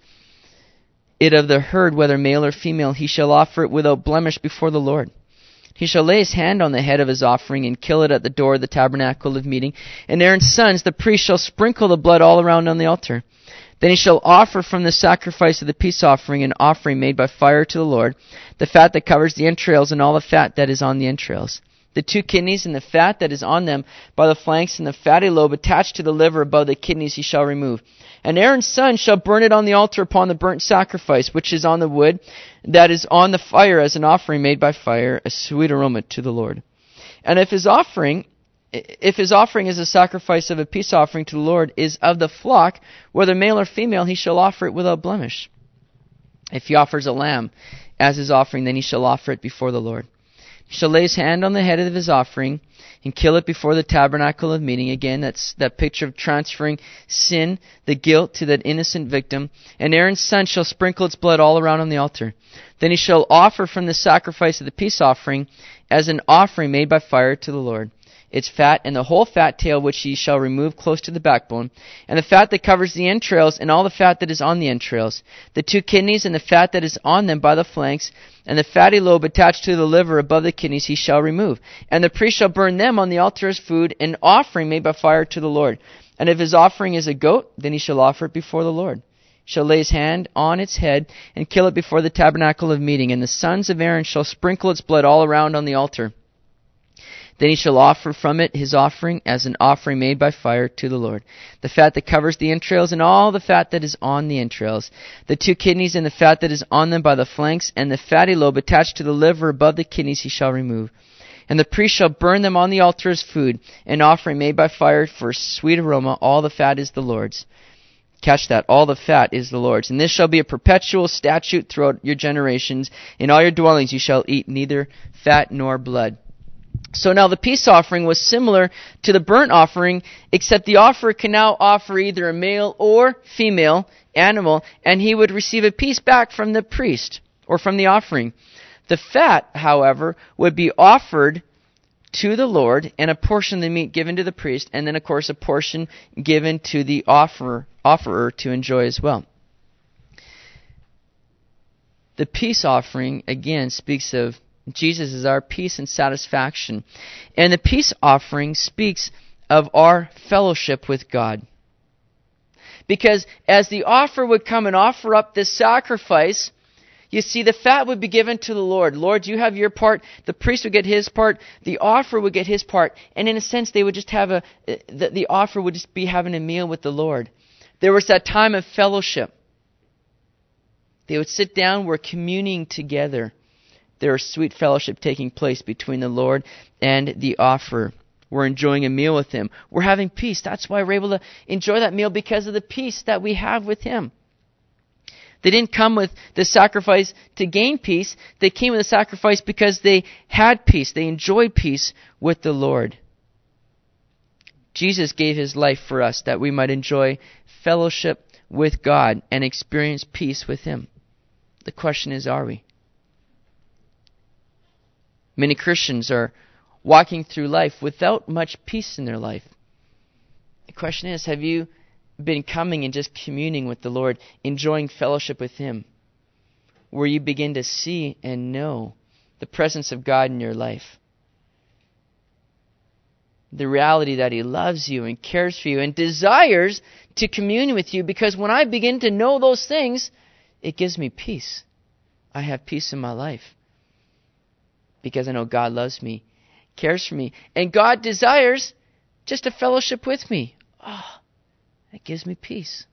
it of the herd, whether male or female, he shall offer it without blemish before the Lord. He shall lay his hand on the head of his offering and kill it at the door of the tabernacle of meeting. And Aaron's sons, the priest, shall sprinkle the blood all around on the altar. Then he shall offer from the sacrifice of the peace offering an offering made by fire to the Lord, the fat that covers the entrails and all the fat that is on the entrails. The two kidneys and the fat that is on them by the flanks and the fatty lobe attached to the liver above the kidneys he shall remove. And Aaron's son shall burn it on the altar upon the burnt sacrifice, which is on the wood that is on the fire as an offering made by fire, a sweet aroma to the Lord. And if his offering, if his offering is a sacrifice of a peace offering to the Lord, is of the flock, whether male or female, he shall offer it without blemish. If he offers a lamb as his offering, then he shall offer it before the Lord. He shall lay his hand on the head of his offering and kill it before the tabernacle of meeting. Again, that's that picture of transferring sin, the guilt, to that innocent victim. And Aaron's son shall sprinkle its blood all around on the altar. Then he shall offer from the sacrifice of the peace offering as an offering made by fire to the Lord its fat, and the whole fat tail which ye shall remove close to the backbone, and the fat that covers the entrails, and all the fat that is on the entrails, the two kidneys, and the fat that is on them by the flanks, and the fatty lobe attached to the liver above the kidneys he shall remove. And the priest shall burn them on the altar as food, an offering made by fire to the Lord. And if his offering is a goat, then he shall offer it before the Lord. He shall lay his hand on its head, and kill it before the tabernacle of meeting, and the sons of Aaron shall sprinkle its blood all around on the altar. Then he shall offer from it his offering as an offering made by fire to the Lord. The fat that covers the entrails and all the fat that is on the entrails. The two kidneys and the fat that is on them by the flanks, and the fatty lobe attached to the liver above the kidneys he shall remove. And the priest shall burn them on the altar as food, an offering made by fire for sweet aroma. All the fat is the Lord's. Catch that. All the fat is the Lord's. And this shall be a perpetual statute throughout your generations. In all your dwellings you shall eat neither fat nor blood. So now the peace offering was similar to the burnt offering, except the offerer can now offer either a male or female animal, and he would receive a piece back from the priest or from the offering. The fat, however, would be offered to the Lord, and a portion of the meat given to the priest, and then, of course, a portion given to the offerer, offerer to enjoy as well. The peace offering, again, speaks of Jesus is our peace and satisfaction. And the peace offering speaks of our fellowship with God. Because as the offer would come and offer up this sacrifice, you see, the fat would be given to the Lord. Lord, you have your part. The priest would get his part. The offerer would get his part. And in a sense, they would just have a, the, the offerer would just be having a meal with the Lord. There was that time of fellowship. They would sit down, we're communing together. There was sweet fellowship taking place between the Lord and the offerer. We're enjoying a meal with Him. We're having peace. That's why we're able to enjoy that meal, because of the peace that we have with Him. They didn't come with the sacrifice to gain peace. They came with the sacrifice because they had peace. They enjoyed peace with the Lord. Jesus gave His life for us that we might enjoy fellowship with God and experience peace with Him. The question is, are we? Many Christians are walking through life without much peace in their life. The question is, have you been coming and just communing with the Lord, enjoying fellowship with Him, where you begin to see and know the presence of God in your life? The reality that He loves you and cares for you and desires to commune with you, because when I begin to know those things, it gives me peace. I have peace in my life because I know God loves me, cares for me, and God desires just a fellowship with me. Oh, that gives me peace.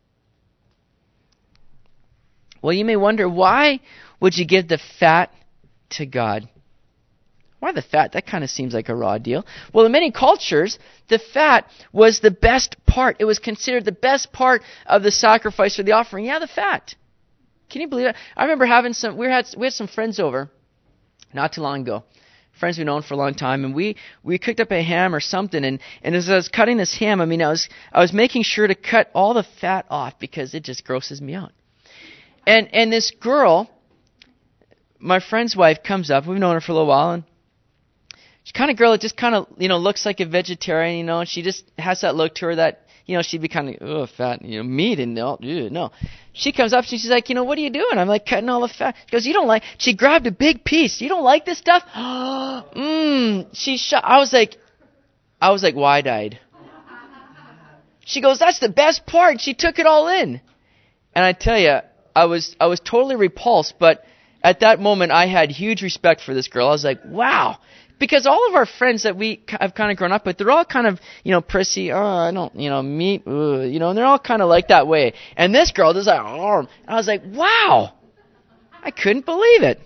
Well, you may wonder, why would you give the fat to God? Why the fat? That kind of seems like a raw deal. Well, in many cultures, the fat was the best part. It was considered the best part of the sacrifice or the offering. Yeah, the fat. Can you believe it? I remember having some, we had, we had some friends over not too long ago. Friends we've known for a long time, and we, we cooked up a ham or something, and, and as I was cutting this ham, I mean, I was I was making sure to cut all the fat off because it just grosses me out. And and this girl, my friend's wife, comes up. We've known her for a little while, and she's the kind of girl that just kind of, you know, looks like a vegetarian, you know, and she just has that look to her that, you know, she'd be kind of, oh, fat, you know, meat and no, ew, no. She comes up, she's like, you know, what are you doing? I'm like, cutting all the fat. She goes, you don't like, she grabbed a big piece. You don't like this stuff? Mmm. She shot, I was like, I was like wide-eyed. She goes, that's the best part. She took it all in. And I tell you, I was, I was totally repulsed, but at that moment, I had huge respect for this girl. I was like, wow. Because all of our friends that we have kind of grown up with, they're all kind of, you know, prissy. Oh, I don't, you know, meat, uh, you know, and they're all kind of like that way. And this girl just like, oh, and I was like, wow, I couldn't believe it.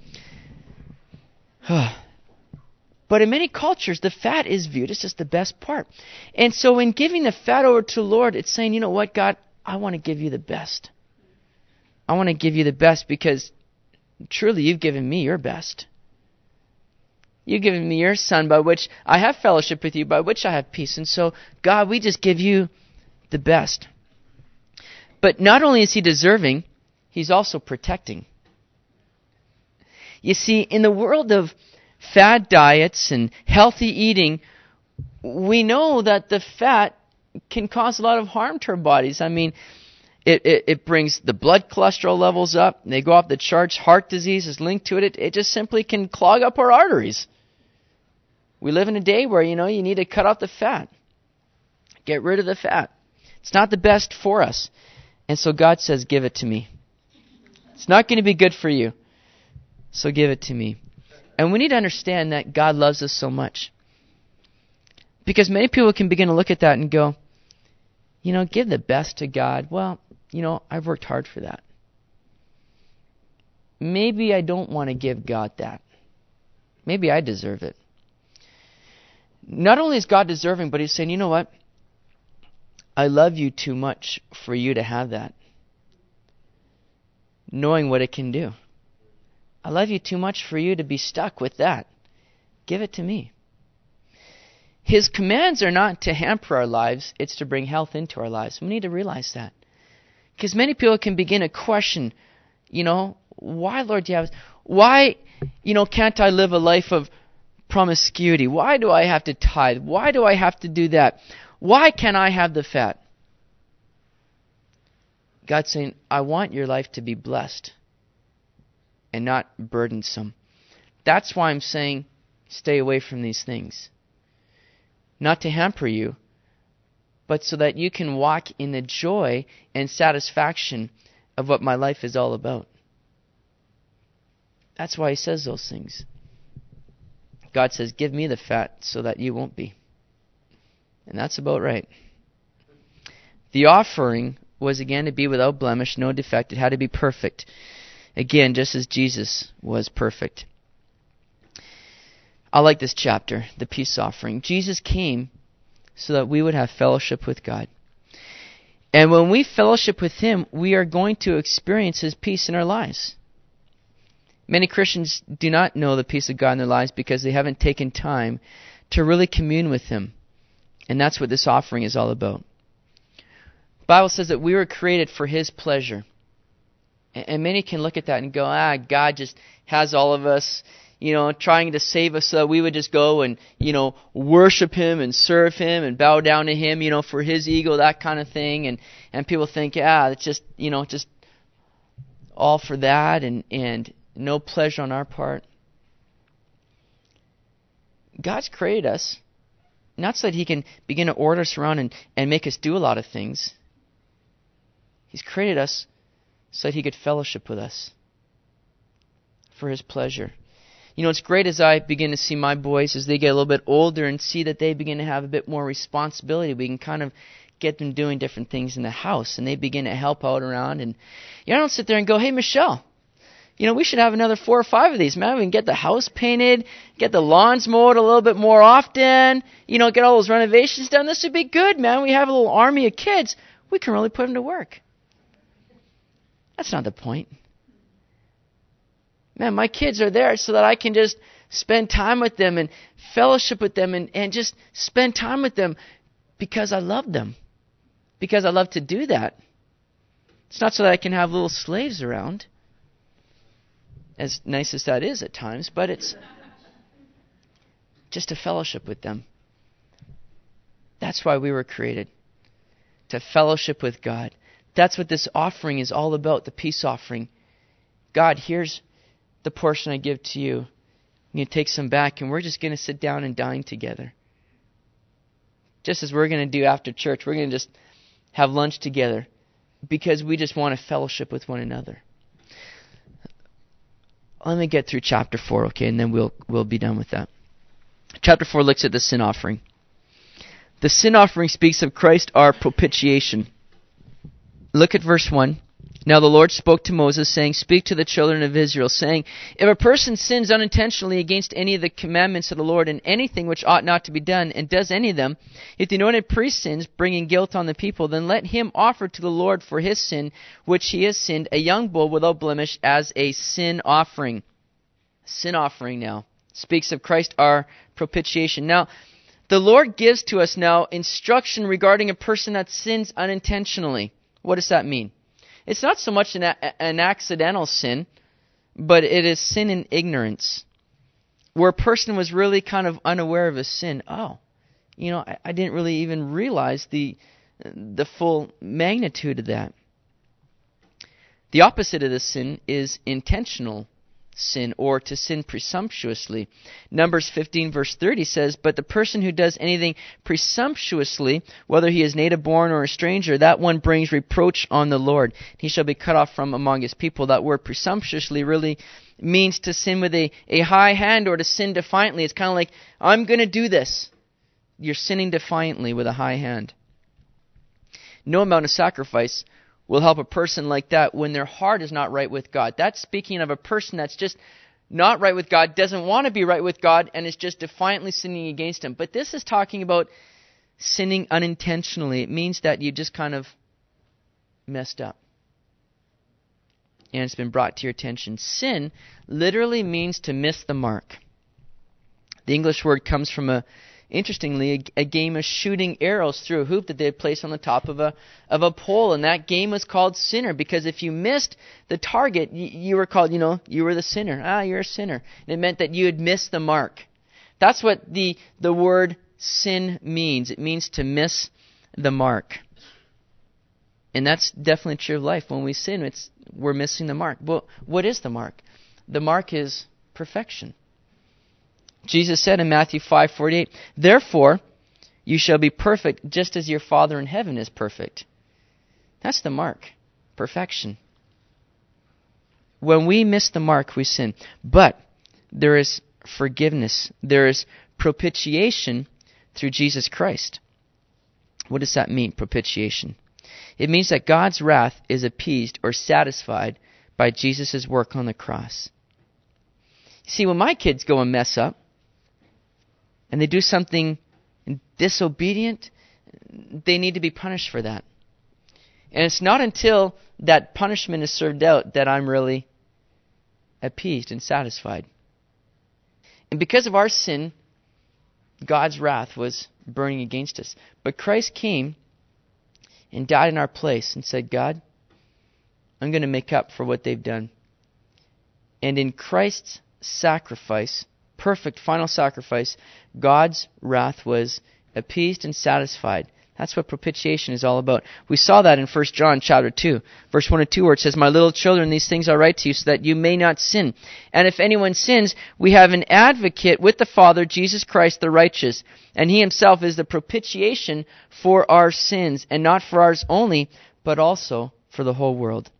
But in many cultures, the fat is viewed as just the best part. And so in giving the fat over to the Lord, it's saying, you know what, God, I want to give you the best. I want to give you the best because truly you've given me your best. You've given me your Son, by which I have fellowship with you, by which I have peace. And so, God, we just give you the best. But not only is He deserving, He's also protecting. You see, in the world of fad diets and healthy eating, we know that the fat can cause a lot of harm to our bodies. I mean, It, it, it brings the blood cholesterol levels up. They go off the charts. Heart disease is linked to it. it. It just simply can clog up our arteries. We live in a day where, you know, you need to cut off the fat. Get rid of the fat. It's not the best for us. And so God says, give it to me. It's not going to be good for you. So give it to me. And we need to understand that God loves us so much. Because many people can begin to look at that and go, you know, give the best to God. Well, you know, I've worked hard for that. Maybe I don't want to give God that. Maybe I deserve it. Not only is God deserving, but He's saying, you know what? I love you too much for you to have that. Knowing what it can do. I love you too much for you to be stuck with that. Give it to me. His commands are not to hamper our lives, it's to bring health into our lives. We need to realize that. Because many people can begin to question, you know, why, Lord, do you have, why, you know, can't I live a life of promiscuity? Why do I have to tithe? Why do I have to do that? Why can't I have the fat? God's saying, I want your life to be blessed and not burdensome. That's why I'm saying, stay away from these things. not to hamper you, but so that you can walk in the joy and satisfaction of what my life is all about. That's why he says those things. God says, give me the fat so that you won't be. And that's about right. The offering was again to be without blemish, no defect. It had to be perfect. Again, just as Jesus was perfect. I like this chapter, the peace offering. Jesus came so that we would have fellowship with God. And when we fellowship with Him, we are going to experience His peace in our lives. Many Christians do not know the peace of God in their lives because they haven't taken time to really commune with Him. And that's what this offering is all about. The Bible says that we were created for His pleasure. And many can look at that and go, ah, God just has all of us, you know, trying to save us so that we would just go and, you know, worship Him and serve Him and bow down to Him, you know, for His ego, that kind of thing. And, and people think, yeah, it's just, you know, just all for that and, and no pleasure on our part. God's created us not so that He can begin to order us around and, and make us do a lot of things. He's created us so that He could fellowship with us for His pleasure. You know, it's great as I begin to see my boys as they get a little bit older and see that they begin to have a bit more responsibility. We can kind of get them doing different things in the house, and they begin to help out around. And you know, I don't sit there and go, hey, Michelle, you know, we should have another four or five of these. Man, we can get the house painted, get the lawns mowed a little bit more often, you know, get all those renovations done. This would be good, man. We have a little army of kids. We can really put them to work. That's not the point. Man, my kids are there so that I can just spend time with them and fellowship with them and, and just spend time with them because I love them. Because I love to do that. It's not so that I can have little slaves around, as nice as that is at times, but it's just to fellowship with them. That's why we were created, to fellowship with God. That's what this offering is all about, the peace offering. God, here's the portion I give to you. You take some back, and we're just going to sit down and dine together. Just as we're going to do after church, we're going to just have lunch together because we just want to fellowship with one another. Let me get through chapter four, okay, and then we'll we'll be done with that. Chapter four looks at the sin offering. The sin offering speaks of Christ, our propitiation. Look at verse one. Now the Lord spoke to Moses, saying, speak to the children of Israel, saying, if a person sins unintentionally against any of the commandments of the Lord in anything which ought not to be done, and does any of them, if the anointed priest sins, bringing guilt on the people, then let him offer to the Lord for his sin, which he has sinned, a young bull without blemish as a sin offering. Sin offering now speaks of Christ, our propitiation. Now, the Lord gives to us now instruction regarding a person that sins unintentionally. What does that mean? It's not so much an, a, an accidental sin, but it is sin in ignorance, where a person was really kind of unaware of his sin. Oh, you know, I, I didn't really even realize the the full magnitude of that. The opposite of this sin is intentional sin, or to sin presumptuously. Numbers fifteen verse thirty says, but the person who does anything presumptuously, whether he is native born or a stranger, that one brings reproach on the Lord. He shall be cut off from among his people. That word presumptuously really means to sin with a, a high hand, or to sin defiantly. It's kind of like, I'm going to do this. You're sinning defiantly with a high hand. No amount of sacrifice will help a person like that when their heart is not right with God. That's speaking of a person that's just not right with God, doesn't want to be right with God, and is just defiantly sinning against Him. But this is talking about sinning unintentionally. It means that you just kind of messed up, and it's been brought to your attention. Sin literally means to miss the mark. The English word comes from a Interestingly, a, a game of shooting arrows through a hoop that they had placed on the top of a of a pole, and that game was called sinner, because if you missed the target, you, you were called, you know, you were the sinner. Ah, you're a sinner. And it meant that you had missed the mark. That's what the the word sin means. It means to miss the mark. And that's definitely true of life. When we sin, it's we're missing the mark. Well, what is the mark? The mark is perfection. Jesus said in Matthew five forty-eight, therefore, You shall be perfect just as your Father in heaven is perfect. That's the mark. Perfection. When we miss the mark, we sin. But there is forgiveness. There is propitiation through Jesus Christ. What does that mean, propitiation? It means that God's wrath is appeased or satisfied by Jesus' work on the cross. See, when my kids go and mess up, and they do something disobedient, they need to be punished for that. And it's not until that punishment is served out that I'm really appeased and satisfied. And because of our sin, God's wrath was burning against us. But Christ came and died in our place and said, God, I'm going to make up for what they've done. And in Christ's sacrifice, perfect final sacrifice, God's wrath was appeased and satisfied. That's what propitiation is all about. We saw that in First John chapter two, verse one and two, where it says, My little children, these things I write to you so that you may not sin. And if anyone sins, we have an advocate with the Father, Jesus Christ the righteous. And he himself is the propitiation for our sins, and not for ours only, but also for the whole world.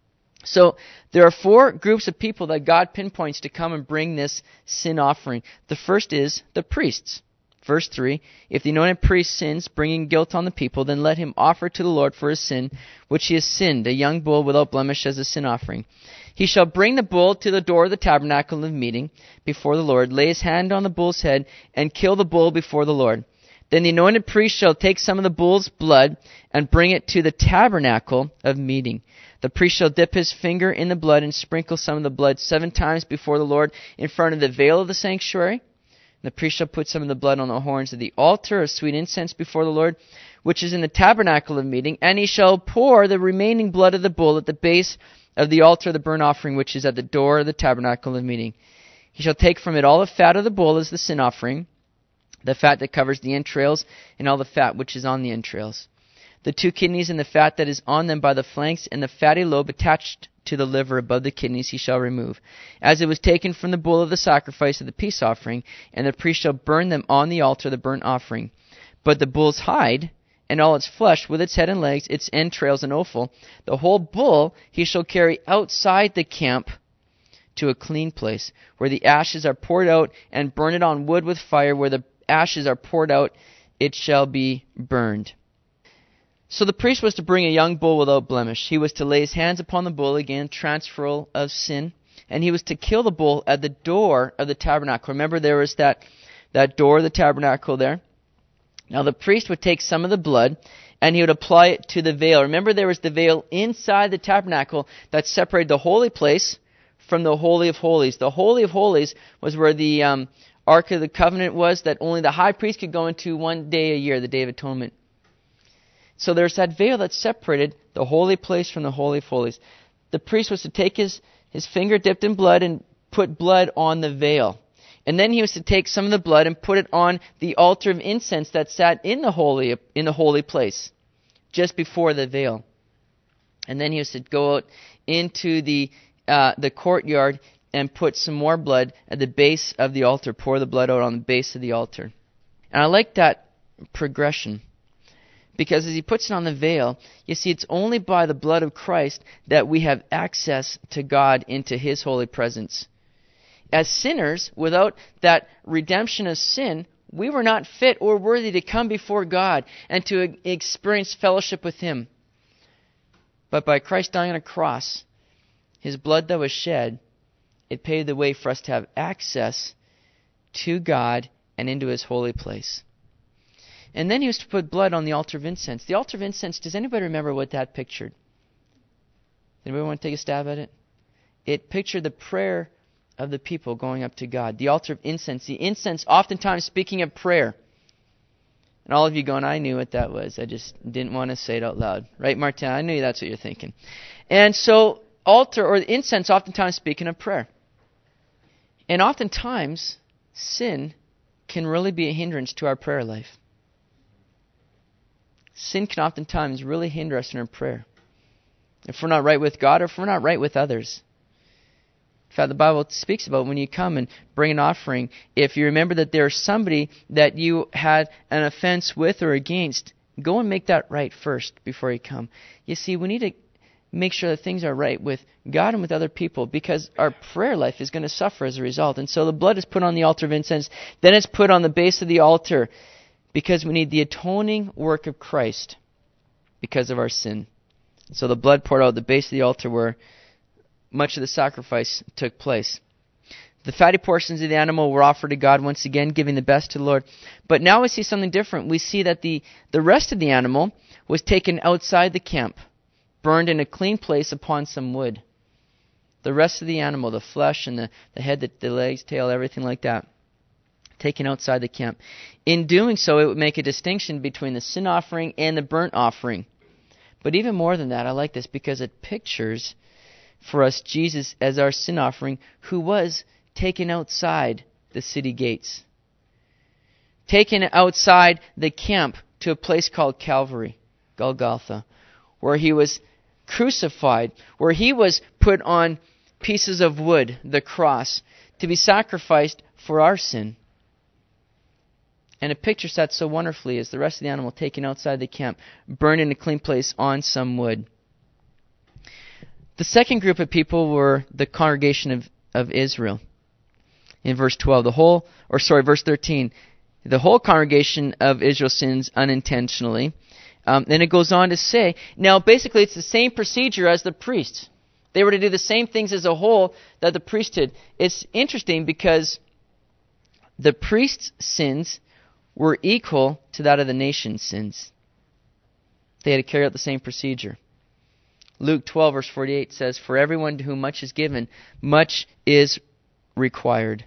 So there are four groups of people that God pinpoints to come and bring this sin offering. The first is the priests. Verse three, If the anointed priest sins, bringing guilt on the people, then let him offer to the Lord for his sin, which he has sinned, a young bull without blemish as a sin offering. He shall bring the bull to the door of the tabernacle of meeting before the Lord, lay his hand on the bull's head, and kill the bull before the Lord. Then the anointed priest shall take some of the bull's blood and bring it to the tabernacle of meeting. The priest shall dip his finger in the blood and sprinkle some of the blood seven times before the Lord in front of the veil of the sanctuary. The priest shall put some of the blood on the horns of the altar of sweet incense before the Lord, which is in the tabernacle of meeting, and he shall pour the remaining blood of the bull at the base of the altar of the burnt offering, which is at the door of the tabernacle of meeting. He shall take from it all the fat of the bull as the sin offering, the fat that covers the entrails, and all the fat which is on the entrails. The two kidneys and the fat that is on them by the flanks, and the fatty lobe attached to the liver above the kidneys he shall remove, as it was taken from the bull of the sacrifice of the peace offering, and the priest shall burn them on the altar of the burnt offering. But the bull's hide, and all its flesh, with its head and legs, its entrails and offal, the whole bull he shall carry outside the camp to a clean place, where the ashes are poured out, and burn it on wood with fire. Where the ashes are poured out, it shall be burned. So the priest was to bring a young bull without blemish. He was to lay his hands upon the bull, again, transferal of sin. And he was to kill the bull at the door of the tabernacle. Remember, there was that, that door of the tabernacle there. Now the priest would take some of the blood, and he would apply it to the veil. Remember, there was the veil inside the tabernacle that separated the holy place from the Holy of Holies. The Holy of Holies was where the um, Ark of the Covenant was, that only the high priest could go into one day a year, the Day of Atonement. So there's that veil that separated the holy place from the Holy of Holies. The priest was to take his, his finger dipped in blood and put blood on the veil. And then he was to take some of the blood and put it on the altar of incense that sat in the holy in the holy place, just before the veil. And then he was to go out into the uh, the courtyard and put some more blood at the base of the altar, pour the blood out on the base of the altar. And I like that progression. Because as he puts it on the veil, you see, it's only by the blood of Christ that we have access to God into his holy presence. As sinners, without that redemption of sin, we were not fit or worthy to come before God and to experience fellowship with him. But by Christ dying on a cross, his blood that was shed, it paved the way for us to have access to God and into his holy place. And then he was to put blood on the altar of incense. The altar of incense, does anybody remember what that pictured? Anybody want to take a stab at it? It pictured the prayer of the people going up to God. The altar of incense. The incense, oftentimes speaking of prayer. And all of you going, I knew what that was. I just didn't want to say it out loud. Right, Martin? I knew that's what you're thinking. And so, altar or incense, oftentimes speaking of prayer. And oftentimes, sin can really be a hindrance to our prayer life. Sin can oftentimes really hinder us in our prayer. If we're not right with God or if we're not right with others. In fact, the Bible speaks about when you come and bring an offering, if you remember that there's somebody that you had an offense with or against, go and make that right first before you come. You see, we need to make sure that things are right with God and with other people, because our prayer life is going to suffer as a result. And so the blood is put on the altar of incense, then it's put on the base of the altar, because we need the atoning work of Christ because of our sin. So the blood poured out at the base of the altar where much of the sacrifice took place. The fatty portions of the animal were offered to God, once again giving the best to the Lord. But now we see something different. We see that the, the rest of the animal was taken outside the camp, burned in a clean place upon some wood. The rest of the animal, the flesh and the, the head, the, the legs, tail, everything like that, taken outside the camp. In doing so, it would make a distinction between the sin offering and the burnt offering. But even more than that, I like this because it pictures for us Jesus as our sin offering, who was taken outside the city gates, taken outside the camp to a place called Calvary, Golgotha, where he was crucified, where he was put on pieces of wood, the cross, to be sacrificed for our sin. And it pictures that so wonderfully as the rest of the animal taken outside the camp, burned in a clean place on some wood. The second group of people were the congregation of, of Israel. In verse twelve, the whole, or sorry, verse thirteen, the whole congregation of Israel sins unintentionally. Um, then it goes on to say, now basically it's the same procedure as the priests. They were to do the same things as a whole that the priest did. It's interesting because the priest's sins were equal to that of the nation's sins. They had to carry out the same procedure. Luke twelve verse forty-eight says, for everyone to whom much is given, much is required.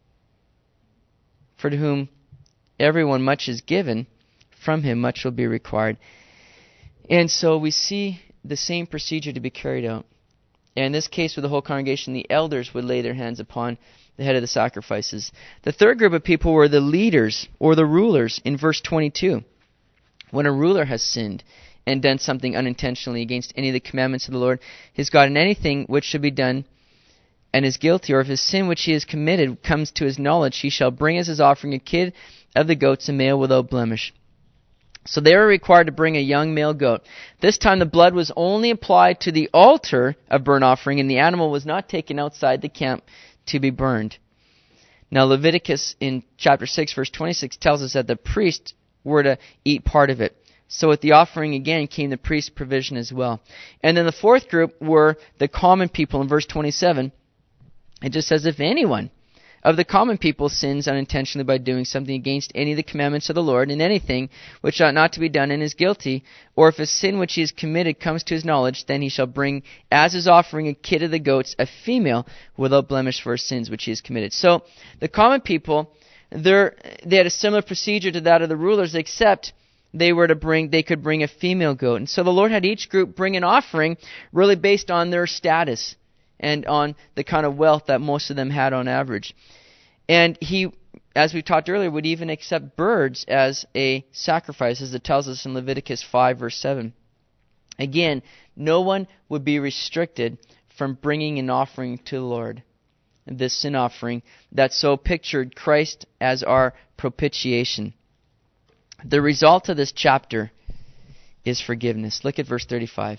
For to whom everyone much is given, from him much will be required. And so we see the same procedure to be carried out. And in this case, with the whole congregation, the elders would lay their hands upon the head of the sacrifices. The third group of people were the leaders or the rulers in verse twenty-two. When a ruler has sinned and done something unintentionally against any of the commandments of the Lord his God, in anything which should be done, and is guilty, or if his sin which he has committed comes to his knowledge, he shall bring as his offering a kid of the goats, a male without blemish. So they were required to bring a young male goat. This time the blood was only applied to the altar of burnt offering, and the animal was not taken outside the camp to be burned. Now Leviticus in chapter six verse twenty-six tells us that the priests were to eat part of it. So with the offering again came the priest's provision as well. And then the fourth group were the common people in verse twenty-seven. It just says, if anyone of the common people sins unintentionally by doing something against any of the commandments of the Lord in anything which ought not to be done and is guilty, or if a sin which he has committed comes to his knowledge, then he shall bring as his offering a kid of the goats, a female without blemish for his sins which he has committed. So the common people, they had a similar procedure to that of the rulers, except they were to bring, they could bring a female goat. And so the Lord had each group bring an offering really based on their status and on the kind of wealth that most of them had on average. And he, as we talked earlier, would even accept birds as a sacrifice, as it tells us in Leviticus five, verse seven. Again, no one would be restricted from bringing an offering to the Lord, this sin offering that so pictured Christ as our propitiation. The result of this chapter is forgiveness. Look at verse thirty-five.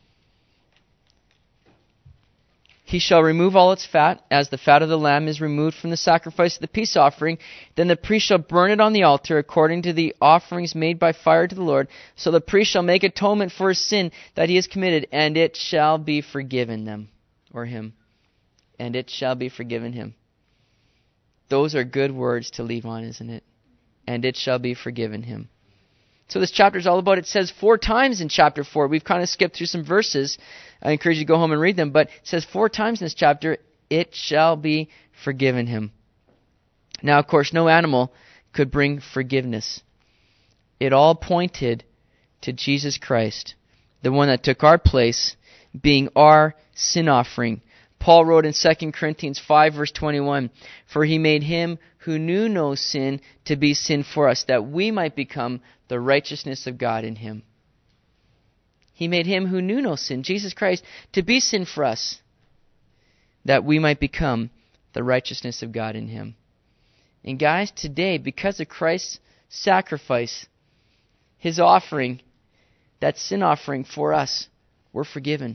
He shall remove all its fat, as the fat of the lamb is removed from the sacrifice of the peace offering. Then the priest shall burn it on the altar, according to the offerings made by fire to the Lord. So the priest shall make atonement for his sin that he has committed, and it shall be forgiven them, or him. And it shall be forgiven him. Those are good words to leave on, isn't it? And it shall be forgiven him. So this chapter is all about, it says four times in chapter four. We've kind of skipped through some verses. I encourage you to go home and read them. But it says four times in this chapter, it shall be forgiven him. Now, of course, no animal could bring forgiveness. It all pointed to Jesus Christ, the one that took our place, being our sin offering. Paul wrote in Second Corinthians five, verse twenty-one, for he made him who knew no sin to be sin for us, that we might become the righteousness of God in him. He made him who knew no sin, Jesus Christ, to be sin for us, that we might become the righteousness of God in him. And guys, today, because of Christ's sacrifice, his offering, that sin offering for us, we're forgiven.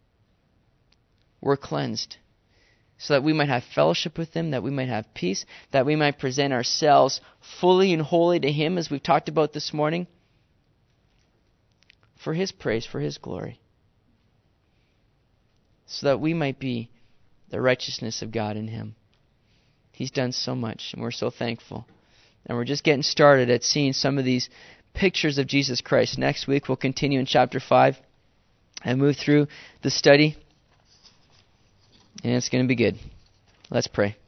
We're cleansed. So that we might have fellowship with him, that we might have peace, that we might present ourselves fully and wholly to him, as we've talked about this morning, for his praise, for his glory. So that we might be the righteousness of God in him. He's done so much, and we're so thankful. And we're just getting started at seeing some of these pictures of Jesus Christ. Next week, we'll continue in chapter five and move through the study. And it's going to be good. Let's pray.